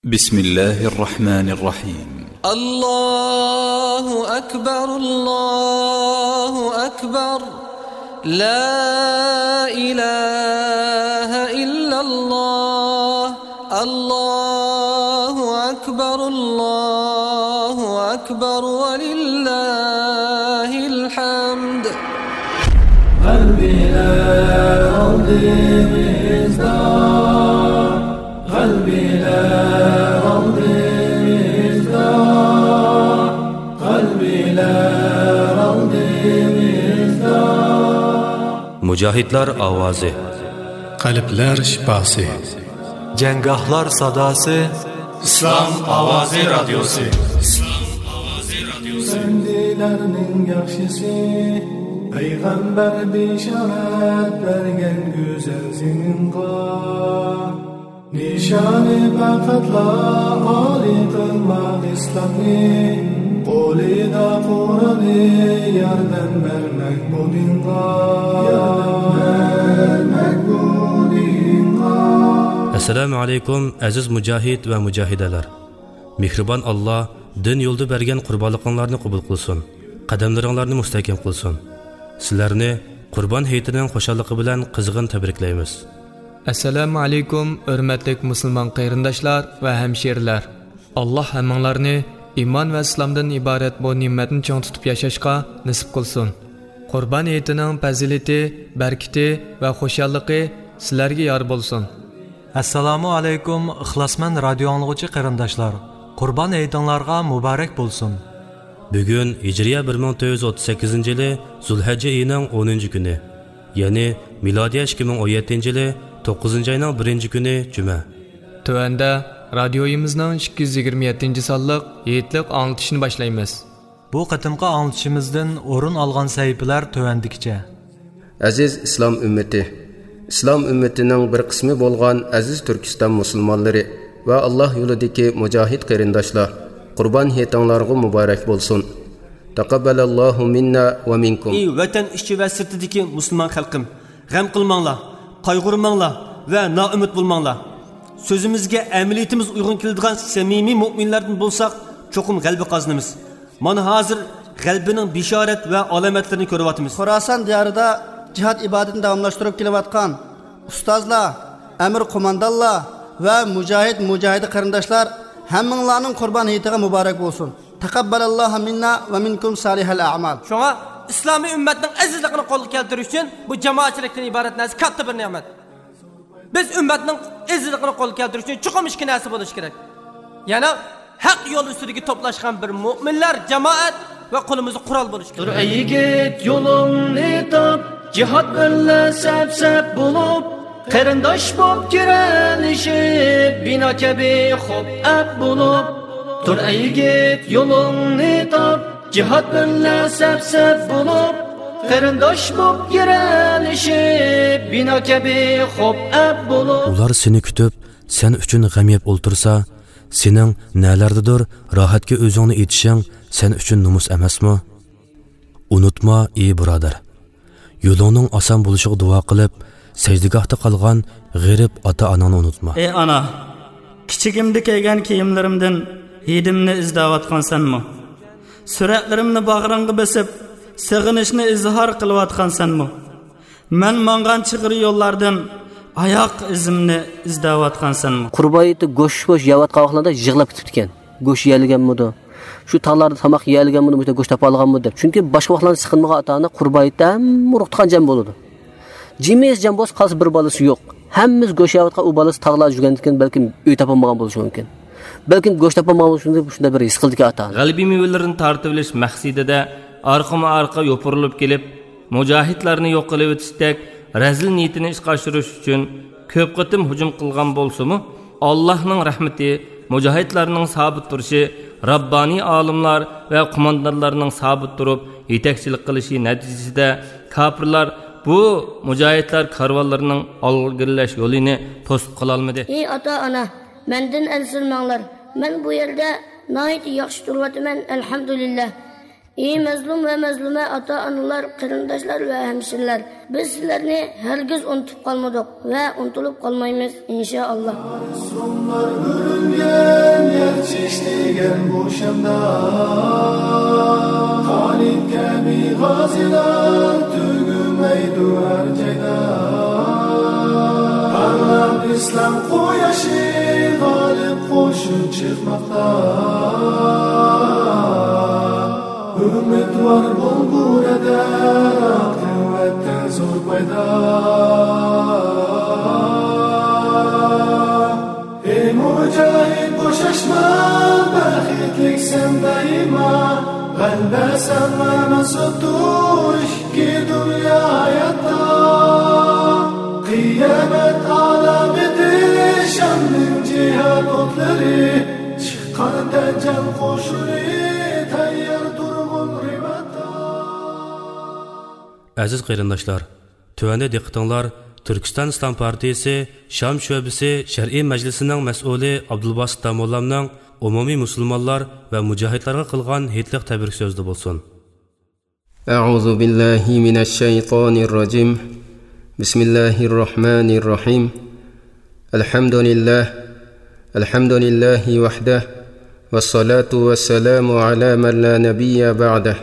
بسم الله الرحمن الرحيم. الله أكبر الله أكبر لا إله إلا الله الله أكبر الله أكبر ولله الحمد. قلبي لا أرضي مصدار قلبي لا أرضي مصدار قلبي لا أرضي مصدار. Mücahitler avazı, Kalpler şifası, Cengahlar sadası, İslam Avazi Radyosu. Sendilerinin yakşısı, Peygamber bişaret bergen güzel seninqa. Nişanı fakatla Ali kılmak İslam'ı, Qolida Kur'an'ı yardım vermek bu dinqa. Assalamu alaikum aziz mücahid ve mücahideler. Mihriban Allah din yolda bergen qurbanlıqlarını qabul qilsin. Qadamlaringlarni mustahkam qilsin. Sizlarni Qurban hayitining xo'shaligi bilan qizg'in tabriklaymiz. Assalamu alaikum hurmatli musulmon qarindoshlar va hamshirlar. Alloh hammanglarni iymon va islomdan iborat bu ne'matni cho'ng tutib yashashga nasib qilsin. Qurban hayitining fazilati, barakati va xo'shalligi sizlarga yor bo'lsin. Assalomu alaykum ixlosmand radio anglag'uchi qarindoshlar. Qurban hayitinglarga muborak bo'lsin. Bugun Hijriya 1438-yili Zulhijja oyining 10-kuni, ya'ni milodiy 2017-yili 9-oyning 1-kuni juma. Tövəndə radioyimizning 227-sonliq yeyitlik anlatışını başlaymiz. Bu qatimqi anlatışımızdan o'rin olgan sahifalar tövəndikicha. Aziz İslam ümmeti, İslam ümmetining bir qismi bo'lgan aziz Turkiston musulmonlari va Alloh yo'lidagi mujahid qarindoshlar, Qurban hayitinglarga muborak bo'lsin. Taqabbalallohu minna va minkum. Ey vatan ichi va sirtidagi musulmon xalqim, g'am qilmanglar, qayg'urmanglar va noumid bo'lmanglar. So'zimizga amaliyatimiz uyg'un keladigan samimiy mu'minlardan bo'lsak, cho'qim g'alaba qozonamiz. Mana hozir g'albining bishorat va alomatlarini ko'ryapmiz. Xorasan diyorida jihad ibodatini davomlashtirib kelayotgan ustozlar, amir qo'mondonlar va mujahid qarindoshlar hammanglarning Qurban hayitiga muborak bo'lsin. Taqabbalallohu minna va minkum salihal a'mal. Shunga islomiy ummatning azizligini qo'lga keltirish uchun bu jamoatchilikdan iborat narsa katta bir ne'mat. Biz ummatning azizligini qo'lga keltirish uchun chuqur ishki narsa bo'lish kerak. Yana haq yo'l ustidagi to'plashgan bir mu'minlar jamoat va qo'limizda qurol bo'lish kerak. Dur ey yigit yo'lingni top, jihad bilan sap bo'lib, qarindosh bo'lib kiralishib, bino kabi xo'p ab bo'lib. Dur ey yigit yo'lingni top, jihad bilan sap bo'lib, qarindosh bo'lib kiralishib, bino kabi xo'p ab bo'lib. Ular seni kutib, sen uchun g'am yeb o'ltirsa, sening nalardadir rohatga o'zingni etishing sen uchun numus emasmi? Unutma ey birodar. Yo'lingning oson bo'lishiga duo qilib, secdegahda qolgan g'arib ota-onani unutma. Ey ana, kichigimda kiygan kiyimlarimdan hidimni izlayotgansanmi? Suratlarimni bag'ringga bosib, sig'inishni izhor qilayotgansanmi? Men mangan chig'iri yo'llardan oyoq izimni izlayotgansanmi? Qurbayda go'sht yeyotganlarda yig'lab ketibdi ekan. Go'sht yeyilganmidi? Shu tog'larda tomoq yeyilganmidi, bu go'sht topa olganmidi deb. Chunki boshqa vaqtlarda siqinmagan ota-ona qurbayda muruqtgan jam bo'ladi. Jimis jam bo'lsa qolsa bir bolasi yo'q. Hammamiz go'sht yeyotgan u bolasi tog'lar yurgandan balkim uy topolmagan bo'lishi mumkin. Balkim go'sht topolmagan bo'lishi mumkin, shunda bir his qildiki ota. G'albiy mevalarini tartib olish maqsadida orqama-orqa yo'pirilib kelib, mujahidlarni yo'q qilib o'tishdek razil niyatini ishga oshirish uchun ko'p qatim hujum qilgan bo'lsa-mu, Allohning rahmati, mujahidlarning sabit turishi, Rabbani olimlar va qo'mondonlarning sabit turib yetakchilik qilishi natijasida kofirlar bu mujahidlar karvonlarining olg'irlash yo'lini to'sib qila olmadi. Ey ota-ona, mendan alsilmanglar. Men bu yerda nihoyat yaxshi turibman, alhamdulillah. Ey mazlum ve mazluma ata-onalar, qarindoshlar ve hemşirler, biz sizlarni hergiz unutib qolmadik ve unutulib qolmaymiz inşallah. kelgan bu shamda Xolid kabi g'ozilar tugumaydi har joyda parlab islom quyoshi g'olib qo'shin chiqmoqda umidvor bo'l burada quvvatda zo'r paydo ey mujohid bo'shashma baxtlik sen daima g'alba sanma sotush ki dunyo hayotda qiyomat alameti shamning jihad otlari chiqqanda jam qo'shini tayyor turg'un ribatda. Aziz qarindoshlar, tuvanda diqqatinglar Türkistan İslam Partiyasi Şam şöbesi Şer'i Meclisining mas'uli Abdulbasit Damollamning umumiy musulmonlar va mujohidlarga qilgan hitliq tabrik so'zida bo'lsin. A'udhu billahi minash shaytonir rojim. Bismillahir rohmanir rohim. Alhamdulillahi wahdah wassalatu wassalamu ala man la nabiyya ba'dah.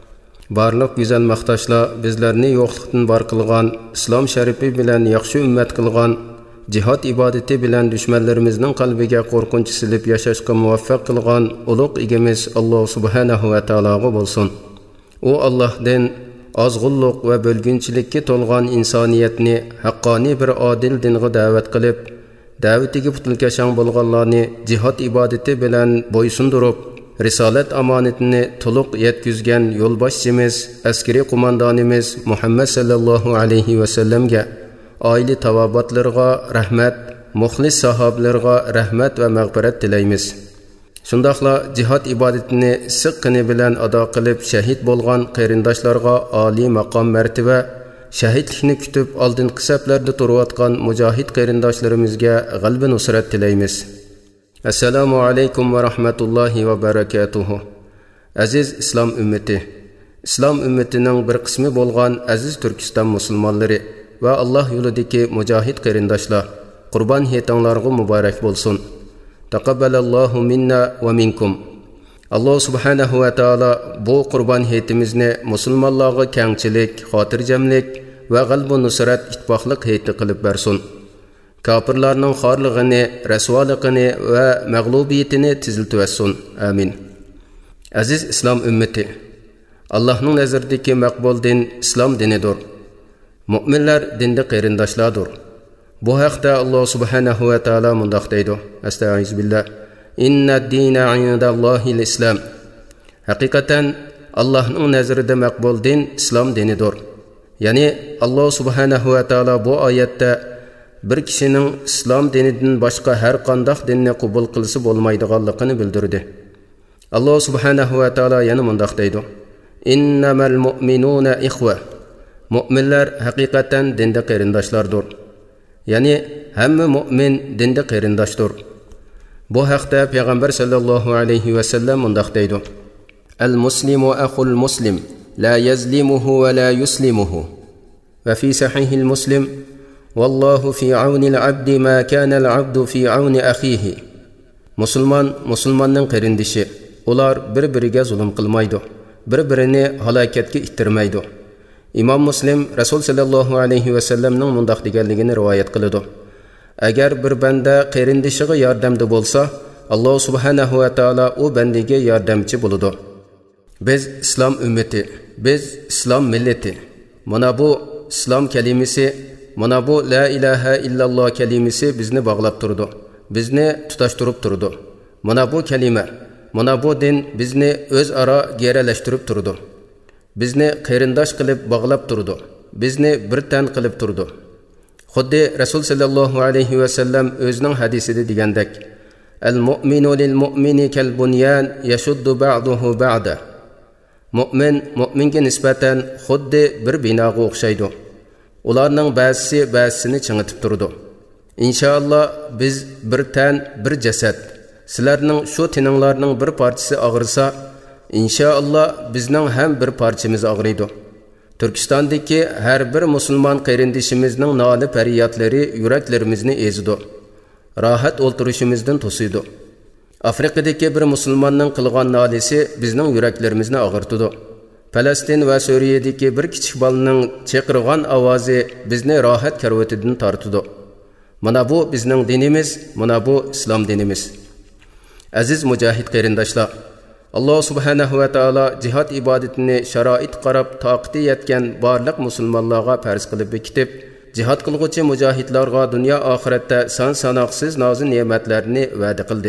Barliq güzel maqtashlar bizlarni yo'qlikdan bor qilgan, islom sharifi bilan yaxshi ummat qilgan, jihad ibodati bilan dushmanlarimizning qalbiga qo'rqinch silib yashashga muvaffaq qilgan ulug' egamiz Alloh subhanahu va taologa bo'lsin. U Allohdan ozg'unlik va bo'lginchilikka to'lgan insoniyatni haqqoniy bir odil dinga da'vat qilib, da'vatiga putilkashang bo'lganlarni jihad ibodati bilan bo'ysundirib, risolat omonatini to'liq yetkazgan yo'lboshchimiz, askariy qo'mondonimiz Muhammad sallallohu alayhi va sallamga, oila tavobatlarga rahmat, muxlis sahobalarga rahmat va mag'firat tilaymiz. Shundaqla jihad ibodatini siqqini bilan ado qilib shahid bo'lgan qarindoshlarga oliy maqom martaba, shahidlikni kutib oldingi saflarda turayotgan mujohid qarindoshlarimizga g'alaba nusrat tilaymiz. Assalomu alaykum va rahmatullohi va barakatuh. Aziz islom ummati, islom ummatining bir qismi bo'lgan aziz Turkiston musulmonlari va Alloh yo'lidagi mujohid qarindoshlar, qurbon hayitlaringiz muborak bo'lsin. Taqabbalallohu minna va minkum. Alloh subhanahu va taolo bu qurbon hayitimizni musulmonlarga kengchilik, xotirjamlik va g'alaba nusrat ittifoqlik hayiti qilib bersin. Kafirlarning xorlig'ini, rasvoligini va mag'lubiyatini tiziltib etsin. Amin. Aziz islom ummati, Allohning nazaridagi maqbul din islom dinidir. Mu'minlar dinda qarindoshlardir. Bu haqda Alloh subhanahu va taolo mundaq deydi. Astag'firullah. Inna dina 'indallohil islam. Haqiqatan Allohning nazarida maqbul din islom dinidir. Ya'ni Alloh subhanahu va taolo bu oyatda bir kishining islom dinidan boshqa har qanday dinni qabul qilsa bo'lmaydiganligini bildirdi. Alloh subhanahu va taolo yana mundaq deydi. Innamal mu'minuna ikhwa. Mu'minlar haqiqatan dinda qarindoshlardir. Ya'ni hamma mu'min dinda qarindoshdir. Bu haqda payg'ambar sallallohu alayhi va sallam mundaq deydi. Al-muslimu akhul muslim, la yazlimuhu va la yuslimuhu. Va fi sahihil muslim, wallahu fi auni al-abdi ma kana al-abdu fi auni akhihi. Musulmon musulmonning qarindishi. Ular bir-biriga zulm qilmaydi, bir-birini halokatga ittirmaydi. Imom Muslim Rasul sallallohu alayhi va sallamning mundaq deganligini rivoyat qiladi. Agar bir banda qarindishiga yordamda bo'lsa, Alloh subhanahu va taolo u bandaga yordamchi bo'ladi. Biz islom ummati, biz islom millati. Mana bu islom kalimasi, mana bu la ilaha illalloh kalimasi bizni bog'lab turdi, bizni tutashtirib turdi. Mana bu kalima, mana bu din bizni o'zaro geralashtirib turdi. Bizni qarindosh qilib bog'lab turdi, bizni bir tan qilib turdi. Xuddi Rasul sallallohu alayhi va sallam o'zining hadisida degandek, al-mu'minu lil-mu'mini kal-bunyan yashuddu ba'duhu ba'da. Mu'min mu'minga nisbatan xuddi bir binoga o'xshaydi. Ularning ba'zisi ba'zisini chingitib turdi. Inshaalloh biz bir tan, bir jasad. Sizlarning shu tininglarning bir parchasi og'risa, inshaalloh bizning ham bir parchamiz og'riydi. Turkistondagi har bir musulmon qarindishimizning noli faryotlari yuraklarimizni ezidi. Rahat o'ltirishimizdan to'sidi. Afrikadagi bir musulmonning qilgan nolisi bizning yuraklarimizni og'irtdi. Falastin va Suriyadagi bir kichik bolaning chaqirgan ovozi bizni rohat karvatidan tortdi. Mana bu bizning dinimiz, mana bu islom dinimiz. Aziz mujohid qarindoshlar, Alloh subhanahu va taolo jihad ibodatini sharoit qarab toqati yetgan barliq musulmonlarga farz qilib bekitib, jihad qilguvchi mujohidlarga dunyo oxiratda son-sanoqsiz nozi ne'matlarni va'da qildi.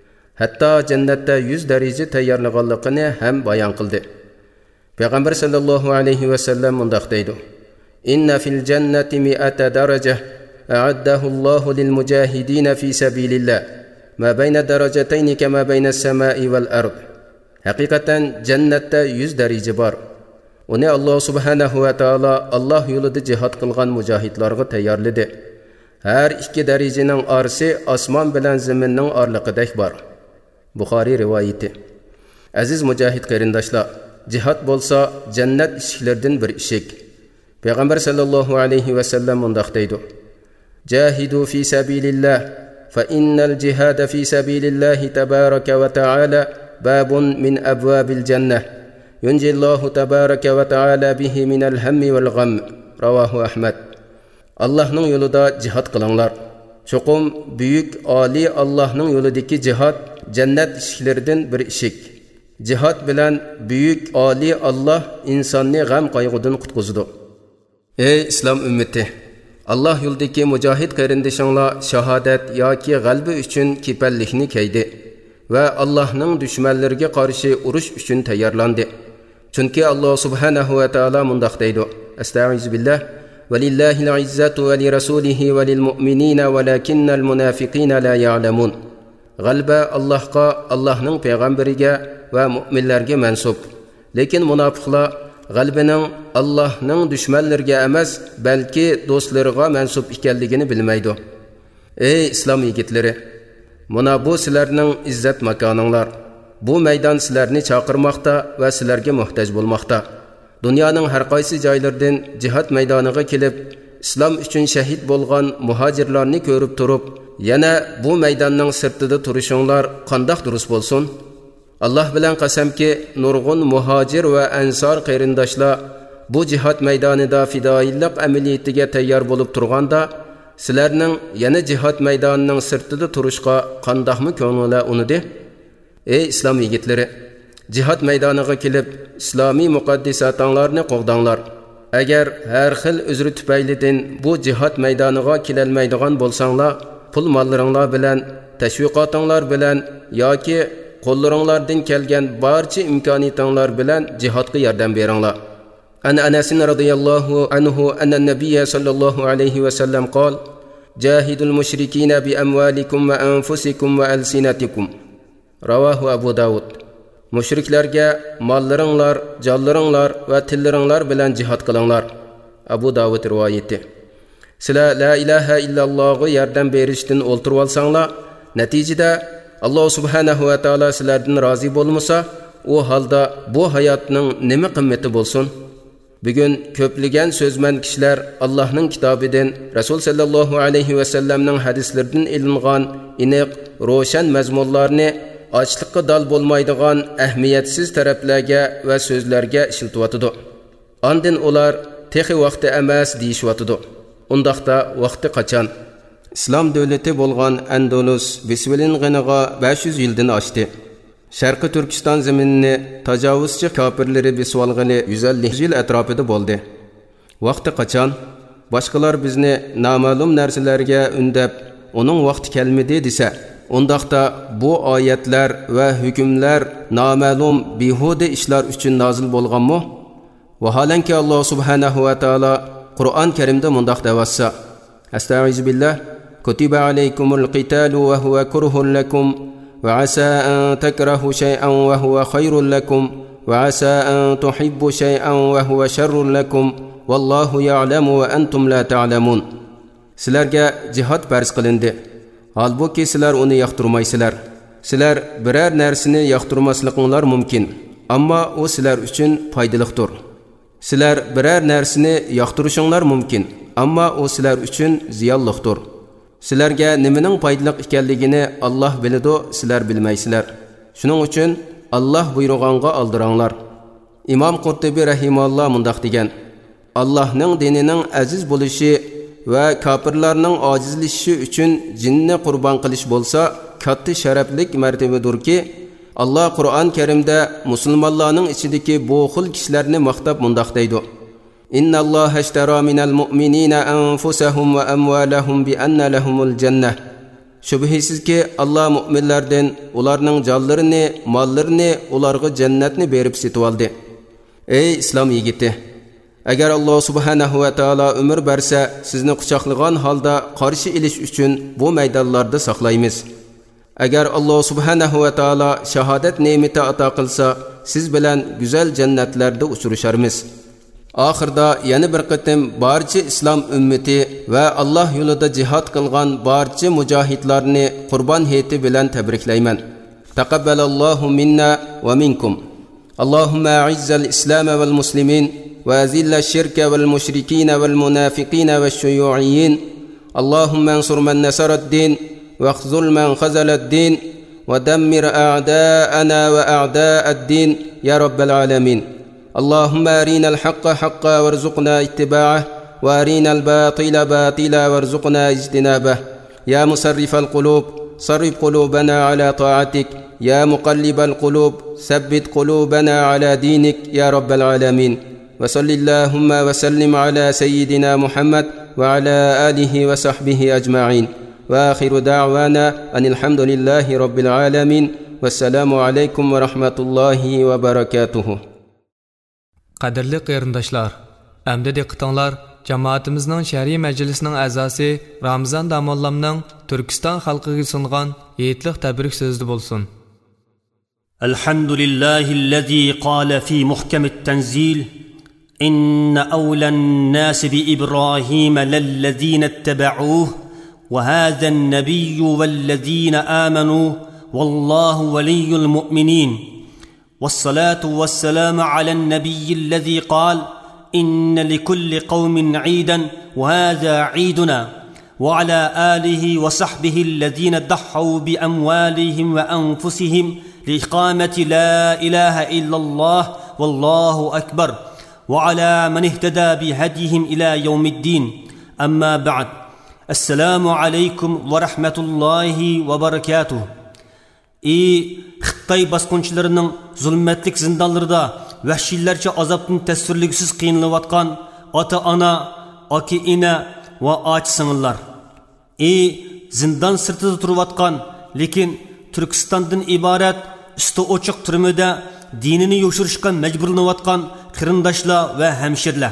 Hatto jannatda 100 daraja tayyorlanganligini ham bayon qildi. Payg'ambar sallallohu alayhi va sallam mundaq deydi: "Inna fil jannati 100 daraja a'addahu Allohu lil mujahidin fi sabilillah, ma bayna darajatayn kama bayna as-sama'i wal ard." Haqiqatan jannatda 100 daraja bor. Uni Alloh subhanahu va taolo Alloh yo'lida jihad qilgan mujohidlarga tayyorladi. Har ikki darajaning orasi osmon bilan zaminning orliqidek bor. Buxoriy rivoyati. Aziz mujohid qarindoshlar, jihad bo'lsa jannat eshiklaridan bir eshik. Payg'ambar sallallohu alayhi va sallam mundaq deydi: "Jahidu fi sabilillah, fa innal jihada fi sabilillah tabaraka va ta'ala babun min abwabil jannah. Yunjillahu tabaraka va ta'ala bihi minal hammi wal gham." Ravahu Ahmad. Allohning yo'lida jihad qilinglar. Cho'qim buyuk oliy Allohning yo'lidagi jihad jannat eshiklaridan bir eshik. Jihad bilan buyuk oliy Allah insonni g'am qayg'udan qutqizdi. Ey islom ummati, Allah yo'lidagi mujohid qarindishinglar shahodat yoki g'alba uchun kepallikni kaydi va Allohning dushmanlariga qarshi urush uchun tayyorlandi. Chunki Alloh subhanahu va taolo mundaq deydi: "Astagfiru billah Walillahi al-izzatu wa li rasulihi wa lil mu'minina walakinna al-munafiqina la ya'lamun." G'alba Allohga, Allohning payg'ambariga va mu'minlarga mansub. Lekin munofiqlar g'albining Allohning dushmanlariga emas, balki do'stlariga mansub ekanligini bilmaydi. Ey islom yigitlari, mana bu sizlarning izzat makoninglar. Bu maydon sizlarni chaqirmoqda va sizlarga muhtoj bo'lmoqda. Dunyoning har qaysi joylaridan jihad maydoniga kelib, islom uchun shahid bo'lgan muhojirlarni ko'rib turib, yana bu maydonning sirtida turishinglar qandoq durust bo'lsin? Allah bilan qasamki, nurg'un muhojir va ansor qarindoshlar bu jihad maydonida fidoilik amaliyatiga tayyor bo'lib turganda, sizlarning yana jihad maydonining sirtida turishga qandoqmi ko'ngillar unidi? Ey islom yigitlari, jihad maydoniga kelib, islomiy muqaddisatlarni qo'g'danglar. Agar har xil uzri tufaylidan bu jihad maydoniga kelolmaydigan bo'lsanglar, pul mollaringlar bilan, tashviqotinglar bilan yoki qo'llaringlardan kelgan barcha imkoniyatinglar bilan jihadga yordam beringlar. Anas radhiyallohu anhu anna nabiy sallallohu alayhi va sallam qol: "Jahidul mushrikina bi amwalikum va anfusikum va alsinatikum." Ravahu Abu Davud. Mushriklarga mollaringlar, jonlaringlar va tillaringlar bilan jihad qilinglar. Abu Davud rivoyati. Sizlar la ilaha illallohga yordam berishdan o'ltirib olsanglar, natijada Alloh subhanahu va taolo sizlardan rozi bo'lmasa, u holda bu hayotning nima qimmati bo'lsin? Bugun ko'pligan so'zman kishilar Allohning kitobidan, Rasul sallallohu alayhi va sallamning hadislaridan ilingan aniq, ro'shan mazmunlarni ochliqqa dal bo'lmaydigan ahamiyatsiz taraflarga va so'zlarga ishiltiyotdi. Ondan ular texi vaqti emas deyishyotdi. Undaqda vaqti qachon? İslam davlati bo'lgan Andalus besvilinganiga 500 yildan oshdi. Sharqi Turkiston zaminini tajovuzchi kofirlari besvolgani 150 yil atrofida bo'ldi. Vaqti qachon? Boshqalar bizni noma'lum narsalarga undab, uning vaqti kelmadi desa, undaqda bu oyatlar va hukmlar noma'lum behuda ishlar uchun nozil bo'lganmi? Vaholanki Alloh subhanahu va taolo Qur'on Karimda mundaq deyapsa: "Astagfiru billah كتب عليكم القتال وهو كره لكم وعسى أن تكرهوا شيئا وهو خير لكم وعسى أن تحبوا شيئا وهو شر لكم والله يعلم وأنتم لا تعلمون." Sizlarga jihad farz qilindi. Halbuki sizlar uni yoqtirmaysizlar. Sizlar biror narsani yoqtirmasliginglar mumkin, ammo u sizlar uchun foydalidir. Sizlar biror narsani yoqtirishinglar mumkin, ammo u sizlar uchun ziyonlidir. Sizlarga nimaning foydali ekanligini Alloh biladi, sizlar bilmaysizlar. Shuning uchun Alloh buyurganga aldiranglar. İmam Qurtubi rahimahulloh mundaq degan: Allohning dinining aziz bo'lishi va kofirlarning ojizlashishi uchun jinni qurbon qilish bo'lsa, katta sharaflik martabadirki, Alloh Qur'on Karimda musulmonlarning ichidagi bu xil kishilarni maqtab mundaq deydi: Innalloha ashtara minal mu'minina anfusahum va amwalahum bi anna lahumul jannah. Shubhisizki Alloh mu'minlardan ularning jonlarini, mollarini ularga jannatni berib setib oldi. Ey islom yigiti, agar Alloh subhanahu va taolo umr bersa, sizni quchoqlagan holda qarshi ilish uchun bu maydonlarda saqlaymiz. Agar Alloh subhanahu va taolo shahodat ne'mati ato qilsa, siz bilan go'zal jannatlarda uchrasharmiz. Oxirda yana bir qatim barcha islom ummati va Alloh yo'lida jihad qilgan barcha mujohidlarni Qurbon hayiti bilan tabriklayman. Taqabbalallohu minna va minkum. Allahumma a'izzal islam wal muslimin wa azilla ash-shirka wal mushrikeen wal munafiqeen wash-shuyu'iyyin. Allahumma ansur man nasara ad-din واخذل من خذل الدين ودمر أعداءنا وأعداء الدين يا رب العالمين. اللهم أرنا الحق حقا وارزقنا اتباعه وأرنا الباطل باطلا وارزقنا اجتنابه. يا مصرف القلوب صرف قلوبنا على طاعتك. يا مقلب القلوب ثبت قلوبنا على دينك يا رب العالمين. وصل اللهم وسلم على سيدنا محمد وعلى آله وصحبه أجمعين. وآخر دعوانا أن الحمد لله رب العالمين والسلام عليكم ورحمة الله وبركاته. Qadirli qeyrindaşlar, əmdə diqqətinizlər, cəmaətimizin şəri məclisinin əzası Ramazan Damollamның Türkistan xalqiga sunğan yeyitlik təbrik sözü bolsun. Elhamdülillahi'llezî qâle fî muhkemit tenzîl inne awlen nâsi bi İbrahîme lellezîne ettebe'ûh وهذا النبي والذين آمنوا والله ولي المؤمنين والصلاة والسلام على النبي الذي قال إن لكل قوم عيدا وهذا عيدنا وعلى آله وصحبه الذين ضحوا بأموالهم وأنفسهم لإقامة لا إله إلا الله والله أكبر وعلى من اهتدى بهديهم إلى يوم الدين. أما بعد. Assalamu alaykum wa rahmatullahi wa barakatuh. Xitoy bosqinchilarining zulmatlik zindonlarida vahshiylarcha azobdan tasvirligisiz qiynalayotgan ota-ona, aka-ina va och-singillar. Zindon sirtida turayotgan, lekin Turkistondan iborat usti ochiq turmada dinini yoshirishga majburlanayotgan qarindoshlar va hamshirlar.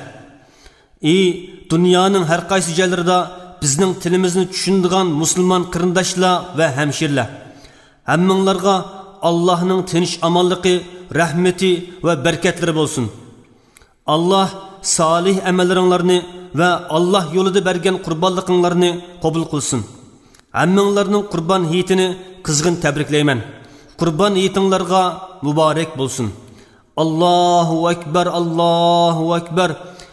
Dunyoning har qaysi joylarida bizning tilimizni tushunadigan musulmon qarindoshlar va hamshirlar, hammanglarga Allohning tinch amonligi, rahmati va barakatlari bo'lsin. Alloh solih amallaringlarni va Alloh yo'lida bergan qurbonliqinglarni qabul qilsin. Hammanglarning qurbon hayitini qizg'in tabriklayman. Qurbon hayitinglarga muborak bo'lsin. Allohu akbar, Allohu akbar.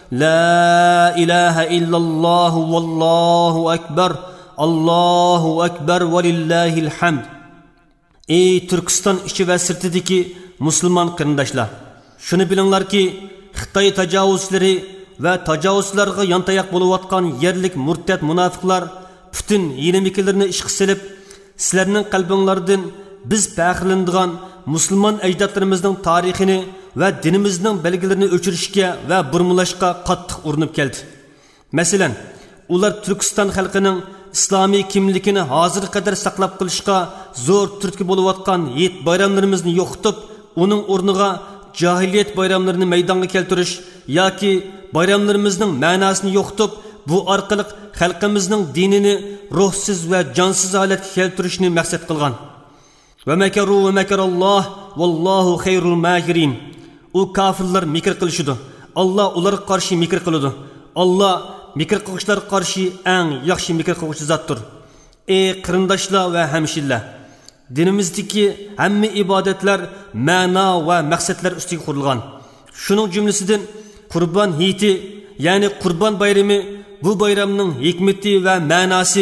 La ilaha illallah wallahu akbar. Allahu akbar valillahil hamd. Turkiston ichi va sirtidagi musulmon qarindoshlar, shuni bilinglarki, Xitoy tajovuzlari va tajovuzlarga yontayoq bo'layotgan yerlik murtad munofiqlar butun yeniliklarni ishga silib, sizlarning qalbinglardan biz faxrlanadigan musulmon ajdodlarimizning tarixini va dinimizning belgilarini o'chirishga va burmulashga qattiq urinib keldi. Masalan, ular Turkiston xalqining islomiy kimligini hozir qadar saqlab qolishga zo'r turtki bo'layotgan yet bayramlarimizni yo'qotib, uning o'rniga jahiliyat bayramlarini maydonga keltirish yoki bayramlarimizning ma'nosini yo'qotib, bu orqali xalqimizning dinini ruhsiz va jonsiz holatga keltirishni maqsad qilgan. Va makaru va makaralloh vallohu xayrul makirin. U kafirlar mikr qilishidi. Alloh ularga qarshi mikr qiladi. Alloh mikr qilishlar qarshi eng yaxshi mikr qiluvchi zotdir. Qarindoshlar va hamshirlar, dinimizdagi hamma ibodatlar ma'no va maqsadlar ustiga qurilgan. Shuning jumlasidan Qurbon hayiti, ya'ni Qurbon bayrami, bu bayramning hikmati va ma'nosi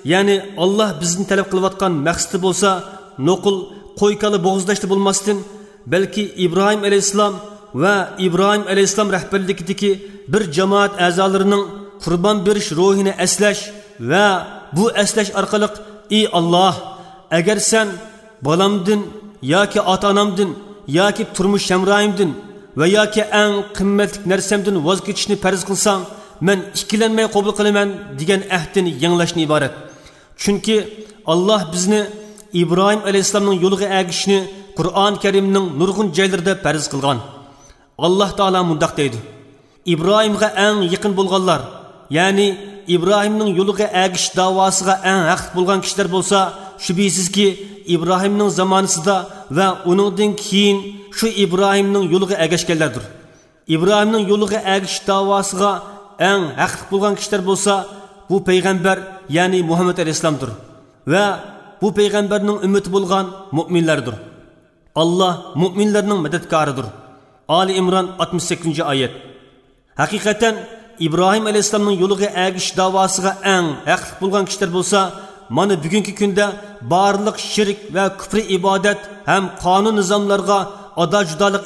ya'ni Alloh bizni talab qilayotgan maqsadi bo'lsa, noqul qo'ykali bo'g'izlashda bo'lmasdan, balki Ibrohim alayhissalom va Ibrohim alayhissalom rahbarligidagi bir jamoat a'zolarining qurbon berish ruhini eslash va bu eslash orqali ey Alloh, agar sen bolamdin yoki ota-onamdin yoki turmush hamroyimdin va yoki eng qimmatli narsamdan voz kechishni farz qilsang, men ikkilanmay qabul qilaman degan ahdini yanglashni iborat. Chunki Alloh bizni İbrahim alayhissalomning yo'liga agishni Qur'on Karimning nurg'un joylarida farz qilgan. Alloh taolo mundaq deydi: İbrahimga eng yaqin bo'lganlar, ya'ni İbrahimning yo'liga agish davosiga eng haqli bo'lgan kishilar bo'lsa, shubhisizki İbrahimning zamonisida va uningdan keyin shu İbrahimning yo'liga agashganlardir. İbrahimning yo'liga agish davosiga eng haqli bo'lgan kishilar bo'lsa, bu payg'ambar, ya'ni Muhammad alayhissalomdir va bu payg'ambarning ummati bo'lgan mu'minlardir. Allah mu'minlarning madadkoridir. Ali İmran 68-oyat. Haqiqatan İbrahim alayhissalomning yo'liga agish davosiga eng haqli bo'lgan kishilar bo'lsa, mana bugungi kunda barliq shirk va kufri ibodat ham qonun nizomlarga ado-judolik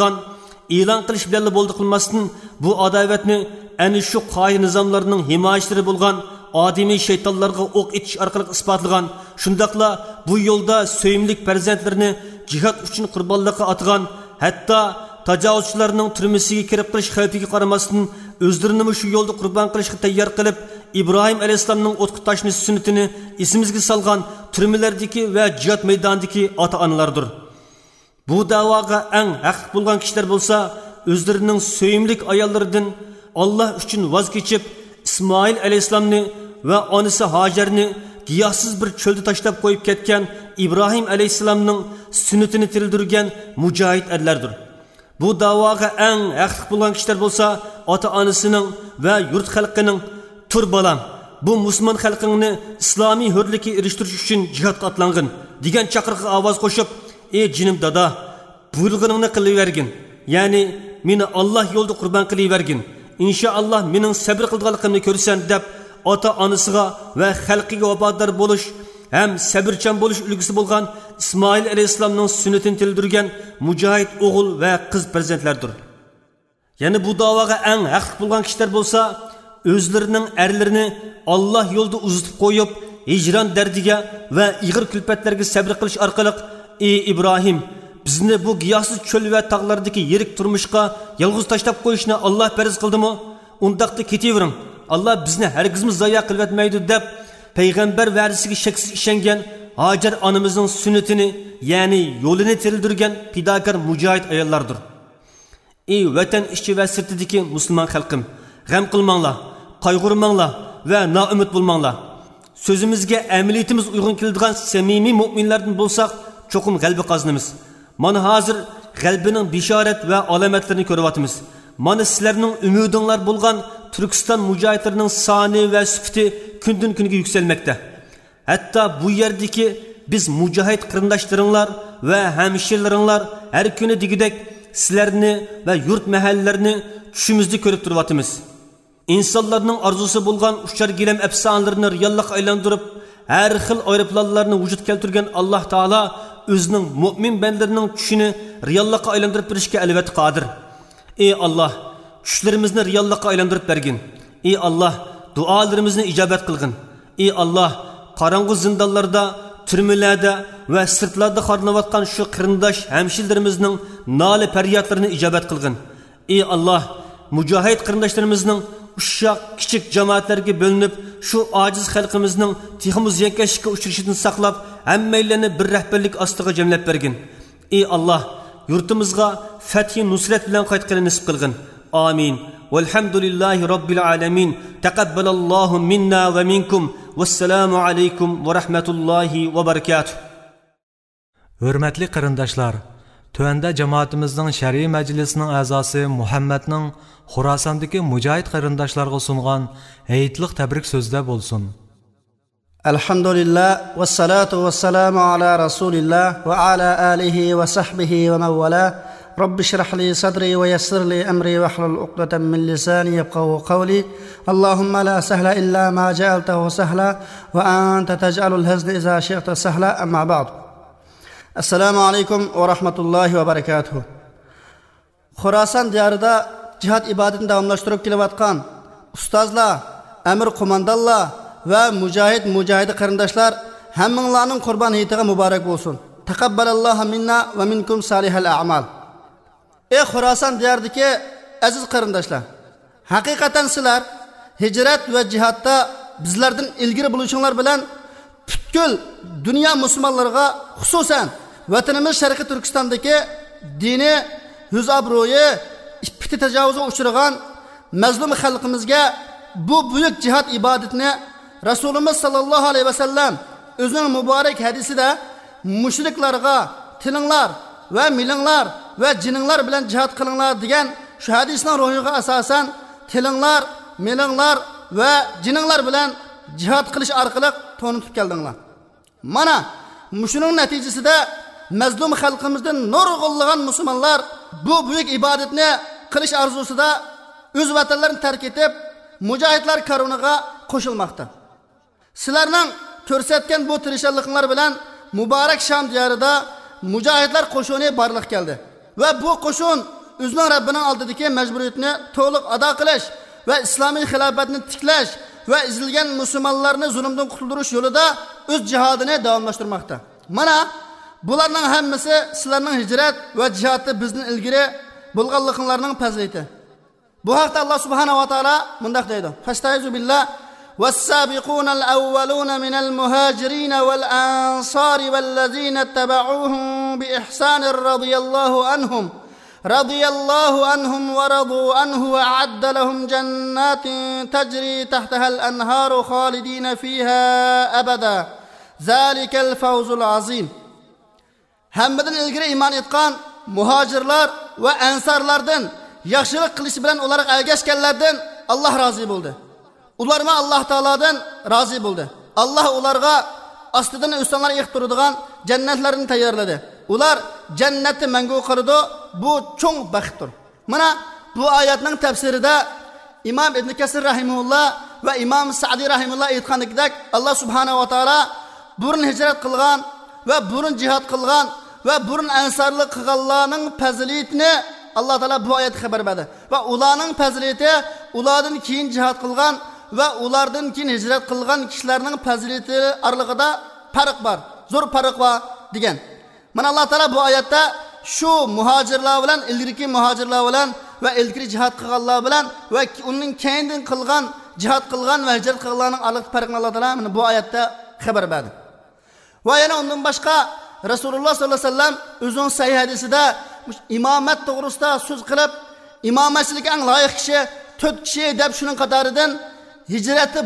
e'lon qilish bilan bo'ldi qilmasdan bu adovatni ana shu qoida nizomlarning himoyachilari bo'lgan odimiy shaytonlarga o'q etish orqali isbotlagan. Shundaqla bu yo'lda so'yimlik farzandlarini jihad uchun qurbonlikqa atgan, hatto tajovuzchilarning turmasiga kirib qilish xavfiga qaramasdan o'zlarini shu yo'lda qurbon qilishga tayyor qilib, İbrahim alayhissalomning o'tqa tashnish sunnatini esimizga solgan turmalardagi va jihad maydonidagi ota-onalardir. Bu da'voga eng haq bo'lgan kishilar bo'lsa, o'zlarining so'yimlik ayollaridan Alloh uchun voz kechib, İsmoil alayhissalomni va onasi Hojarni giyohsiz bir cho'lda tashlab qo'yib ketgan İbrahim alayhissalomning sunnatini tirildirgan mujohid erlardir. Bu da'voga eng haqli bo'lgan kishilar bo'lsa, ota-onasining va yurt xalqining tur balam, bu musulmon xalqingni islomiy hurlikka erishtirish uchun jihodga otlangin degan chaqiriqqa ovoz qo'shib, ey jinim dada, buyurganingni qilavergin, ya'ni meni Alloh yo'lida qurbon qilavergin. İnşallah mening sabr qilganligimni ko'rsan deb ota-onasiga va xalqiga vafodor bo'lish ham sabrchan bo'lish ulgisi bo'lgan İsmoil alayhissalomning sunnatini tildirgan mujohid o'g'il va qiz farzandlardir. Ya'ni bu da'voga eng haqli bo'lgan kishilar bo'lsa, o'zlarining erlarini Alloh yo'lida uzitib qo'yib, hijron dardiga va ig'ir kulfatlarga sabr qilish orqali ey Ibrohim, bizni bu giyohsiz cho'l va tog'lardagi yirik turmushga yolg'iz tashlab qo'yishni Alloh farz qildimi? Undaqda ketavering. Alloh bizni hargizmi zoya qilmaydi deb payg'ambar va'dasiga shaksiz ishongan Hojar onamizning sunnatini, ya'ni yo'lini tirildirgan fidokor mujohid ayollardir. Ey vatan ichi va sirtidagi musulmon xalqim, g'am qilmanglar, qayg'urmanglar va noumid bo'lmanglar. So'zimizga amaliyatimiz uyg'un keladigan samimiy mu'minlardan bo'lsak, cho'qim g'alaba qozonamiz. Mana hozir g'albining bishorat va alomatlarini ko'ryapmiz. Mana sizlarning umidinglar bo'lgan Turkiston mujohidlarining soni va sifati kundan kunga yukselmoqda. Hatto bu yerdagi biz mujohid qarindoshlaringlar va hamshirlaringlar har kuni degidek sizlarni va yurt mahallalarni tushimizda ko'rib turyapmiz. İnsanlarning orzusi bo'lgan uchar gilam afsonalarini reallikqa aylantirib, har xil aeroplanlarni vujud keltirgan Alloh taolo o'zining mu'min bandalarining tushini reallikqa aylantirib berishga albatta qodir. Ey Alloh, tushlarimizni reallikqa aylantirib bergin. Ey Alloh, duolarimizni ijobat qilgin. Ey Alloh, qorong'u zindonlarda, turmalarda va sirtlarda xorlanayotgan shu qarindosh hamshirlarimizning nola faryodlarini ijobat qilgin. Ey Alloh, mujohid qarindoshlarimizning uşaq kichik jamoatlarga bo'linib, shu ojiz xalqimizning texmiz yankashga uchrashidan saqlab, hammalarni bir rahbarlik ostiga jamlab bergin. Ey Alloh, yurtimizga fathi nusrat bilan qaytishni nasib qilgin. Amin. Valhamdulillahi robbil alamin. Taqabbalallohu minna va minkum. Vassalamu alaykum va rahmatullohi va barakatuh. Hurmatli qarindoshlar, Tövəndə cəmaətimizin şərii məclisinin əzası Muhammednin Xorasandakı mücahid qarindaşlarına sunğan heyitlik təbrik sözdə bolsun. Elhamdülillah və salatu və salamu ala Rasulillah və ala alihi və sahbihi və məvvəla. رب اشرح لي صدري ويسر لي أمري واحلل عقدة من لساني يفقهوا قولي اللهم لا سهل إلا ما جعلته سهلا وأنت تجعل الحزن إذا شئت سهلا أما بعد السلام عليكم ورحمة الله وبركاته خراسان diyarida jihad ibadetini davamlaştırıp kelavatkan ustazlar, emir komandallar ve mücahid qarindoshlar hammanglarning qurban hayitiga muborak bo'lsin. Taqabbalallohu minna va minkum salihal a'mal. Ey Xorasan diyardagi aziz qarindoshlar, haqiqatan sizlar hijrat va jihatda bizlardan ilgari bo'lishinglar bilan butkul dunyo musulmonlariga, xususan vatanimiz Sharqiy Turkistondagi dini yuz obro'yi iffati tajovuzga uchragan mazlum xalqimizga bu buyuk jihad ibodatini Rasululloh sallallohu alayhi vasallam o'zining muborak hadisida mushriklarga tilinglar va milinglar va jininglar bilan jihad qilinglar degan shu hadisning ruhiga asosan tilinglar, milinglar va jininglar bilan jihad qilish orqali to'nitib keldinglar. Mana shuning natijasida mazlum xalqimizdan nurg'unlagan musulmonlar bu buyuk ibodatni qilish arzusida o'z vatanlarini tark etib mujohidlar karvoniga qo'shilmoqda. Sizlarning ko'rsatgan bu tirishchiliklar bilan muborak Sham diyorida mujohidlar qo'shini barliq keldi va bu qo'shin o'zining Rabbining oldidagi majburiyatini to'liq ado qilish va islomiy xilofatni tiklash va izilgan musulmonlarni zulmdan qutuldirish yo'lida o'z jihodini davomlashtirmoqda. Mana bularning hammasi sizlarning hijrat va jihodda bizning ilgari bo'lganliklaringning fazilati. Bu haqda Alloh subhanahu va taolo mundaq deydi: "Fastaizu billah والسابقون الأولون من المهاجرين والأنصار والذين اتبعوهم بإحسان رضي الله عنهم ورضوا عنه وأعد لهم جنات تجري تحتها الأنهار خالدين فيها أبدا ذلك الفوز العظيم." Hammadan ilgari iymon etgan muhojirlar va ansarlardan yaxshilik qilish bilan ularga ergashganlardan Alloh rozi bo'ldi. Ularga Alloh taoladan rozi bo'ldi. Alloh ularga ostidan o'stonlar iqtiradigan jannatlarni tayyorladi. Ular jannatni mangu qiladi. Bu cho'ng baxtdir. Mana bu oyatning tafsirida Imom Ibn Kasir rahimahulloh va Imom Sa'di rahimahulloh aytganidek Alloh subhanahu va taolo burun hijrat qilgan va burun jihad qilgan va burun ansarlik qilganlarning fazilatini Alloh taolo bu oyatda xabar berdi. Va ularning fazilati ulardan keyin jihad qilgan va ulardan keyin hijrat qilgan kishilarning fazilati oralig'ida farq bor, zo'r farq bor degan. Mana Alloh taolo bu oyatda shu muhojirlar bilan ilgirki muhojirlar bilan va ilgiri jihad qilganlar bilan va uning keyindan qilgan jihad qilgan va hijrat qilganlarning oralig'ida farqini Alloh taolo mana bu oyatda xabar berdi. Va yana undan boshqa Rasululloh sollallohu alayhi vasallam o'zining sahih hadisida imomat to'g'risida so'z qilib, imomatchilikka eng loyiq kishi 4 kishi deb shuning qatoridan hijratni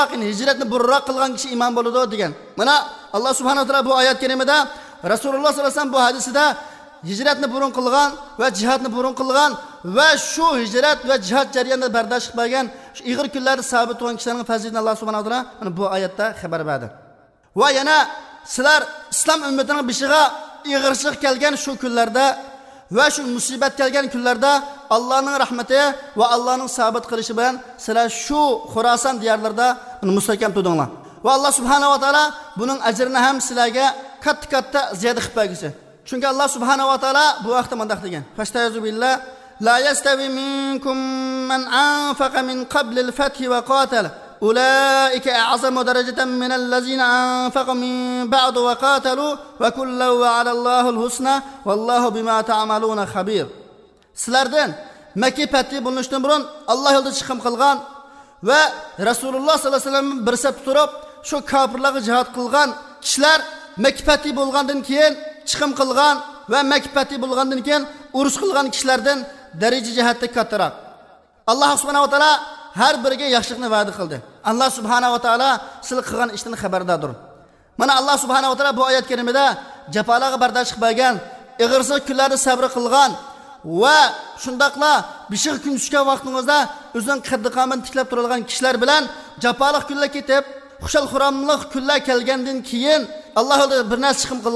burroq qilgan kishi imom bo'ladi degan. Mana Alloh subhanahu va taolo bu oyat karimada Rasululloh sollallohu alayhi vasallam bu hadisida hijratni burun qilgan va jihadni burun qilgan va shu hijrat va jihad jarayonida bardosh qilgan shu ig'ir kunlarda sabit bo'lgan kishilarning fazilatini Alloh subhanahu va taolo mana bu oyatda xabar berdi. Va yana sizlar islom ummatining bishiga ig'irchilik kelgan shu kunlarda va shu musibat kelgan kunlarda Allohning rahmati va Allohning sabit qilishi bilan sizlar shu Xorasan diyorlarida mustahkam turdinglar. Va Alloh subhanahu va taolo buning ajrini ham sizlarga katta ziyoda qilib bergisi. Chunki Alloh subhanahu va taolo bu vaqtda mundaq degan: "Fastaizu billah la yastawi minkum man anfaqa min qabl al-fath wa qatala أولئك أعظم درجة من الذين أنفقوا من بعد وقاتلوا وكلا وعلى الله الحسنى والله بما تعملون خبير." Sizlardan Makka fathi bo'lishdan burun Alloh yo'lida chiqim qilgan va Rasululloh sollallohu alayhi vasallam bir saf turib shu kofirlarga jihad qilgan kishilar Makka fathi bo'lgandan keyin chiqim qilgan va Makka fathi bo'lgandan keyin urush qilgan kishilardan daraja jihatda kattaroq. Alloh subhanahu va taolo har biriga yaxshilikni va'da qildi. Alloh subhanahu va taolo sizlar qilgan ishdan xabardordir. Mana Alloh subhanahu va taolo bu oyat karimada jafolarga bardosh qilgan, ig'irsiz kunlarda sabr qilgan va shundaqla bishiq kun tushgan vaqtingizda o'zining qaddi-qomatini tiklab turadigan kishilar bilan jafoliq kunlar ketib, xushal-xuramliq kunlar kelgandan keyin Alloh yo'lida bir narsa chiqim qilgan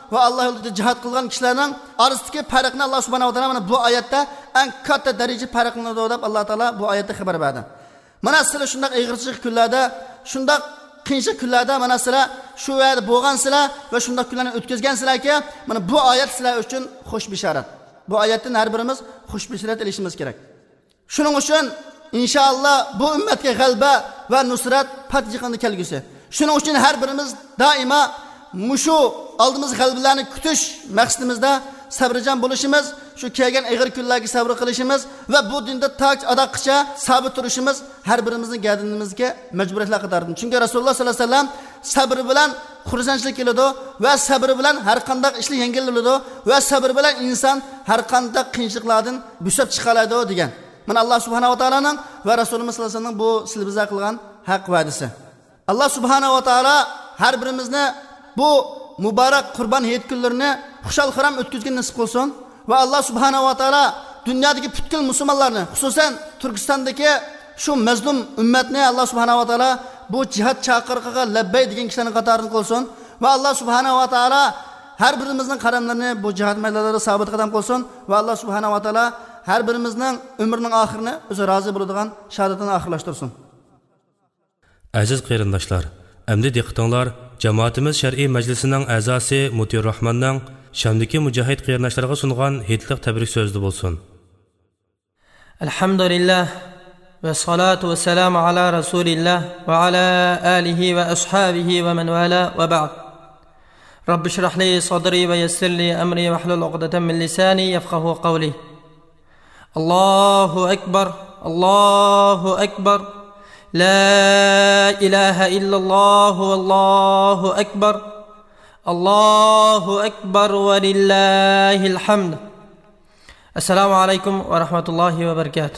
va Alloh yo'lida jihad qilgan kishilarning orasidagi farqni Alloh subhanahu va taolo mana bu oyatda eng katta daraja farqini deb Alloh taolo bu oyatda xabar berdi. Mana sizlar shunday ig'irchilik kunlarda, shunday qiyinchilik kunlarda mana sizlar shu yerda bo'lgansizlar va shunday kunlarni o'tkazgansizlarki, mana bu oyat sizlar uchun xush bishorat. Bu oyatdan har birimiz xush bishorat olishimiz kerak. Shuning uchun inshaalloh bu ummatga g'alaba va nusrat patjiqini kelgusi. Shuning uchun har birimiz doimo mushu oldimiz g'alabalarni kutish maqsadimizda sabrjan bo'lishimiz, shu kelgan ig'ir kunlarga sabr qilishimiz va bu dinda toj adoqcha sabr turishimiz har birimizning gardinimizga majburiyatlar qatordir. Chunki Rasululloh sollallohu alayhi vasallam sabr bilan xursandchilik keladi va sabr bilan har qanday ishlar yengillanadi va sabr bilan inson har qanday qiyinchiliklardan bo'shab chiqa oladi degan. Mana Alloh subhanahu va taolaning va Rasululloh sollallohu alayhi vasallamning bu silbiza qilgan haq va'dasi. Alloh subhanahu va taolo har birimizni bu muborak Qurbon hayit kunlarini xushal-xuram o'tkazgan nasib qilsin va Alloh subhanahu va taolo dunyodagi butkul musulmonlarni, xususan Turkistondagi shu mazlum ummatni Alloh subhanahu va taolo bu jihad chaqiriqiga labbay degan kishilarning qatoridan qilsin va Alloh subhanahu va taolo har birimizning qadamlarini bu jihad maydonlarida sabit qadam qilsin va Alloh subhanahu va taolo har birimizning umrining oxirini o'zi rozi bo'ladigan shahodatini oxirlashtirsin. Aziz qarindoshlar, endi diqqatinglar, jamoatimiz shar'iy majlisining a'zosi Mutir Rahmonning Shamdagi mujohid qarindoshlarga sungan hidliq tabrik so'zida bo'lsin. Alhamdulillah va salatu va salamu ala rasulillah va ala alihi va ashabihi va man wala va ba'd. Rabbi shrah li sadri va yassir li amri wa hlul 'uqdatan min lisani yafqahu qawli. Allahu akbar, Allahu akbar. لا إله إلا الله والله أكبر الله أكبر ولله الحمد. السلام عليكم ورحمة الله وبركاته.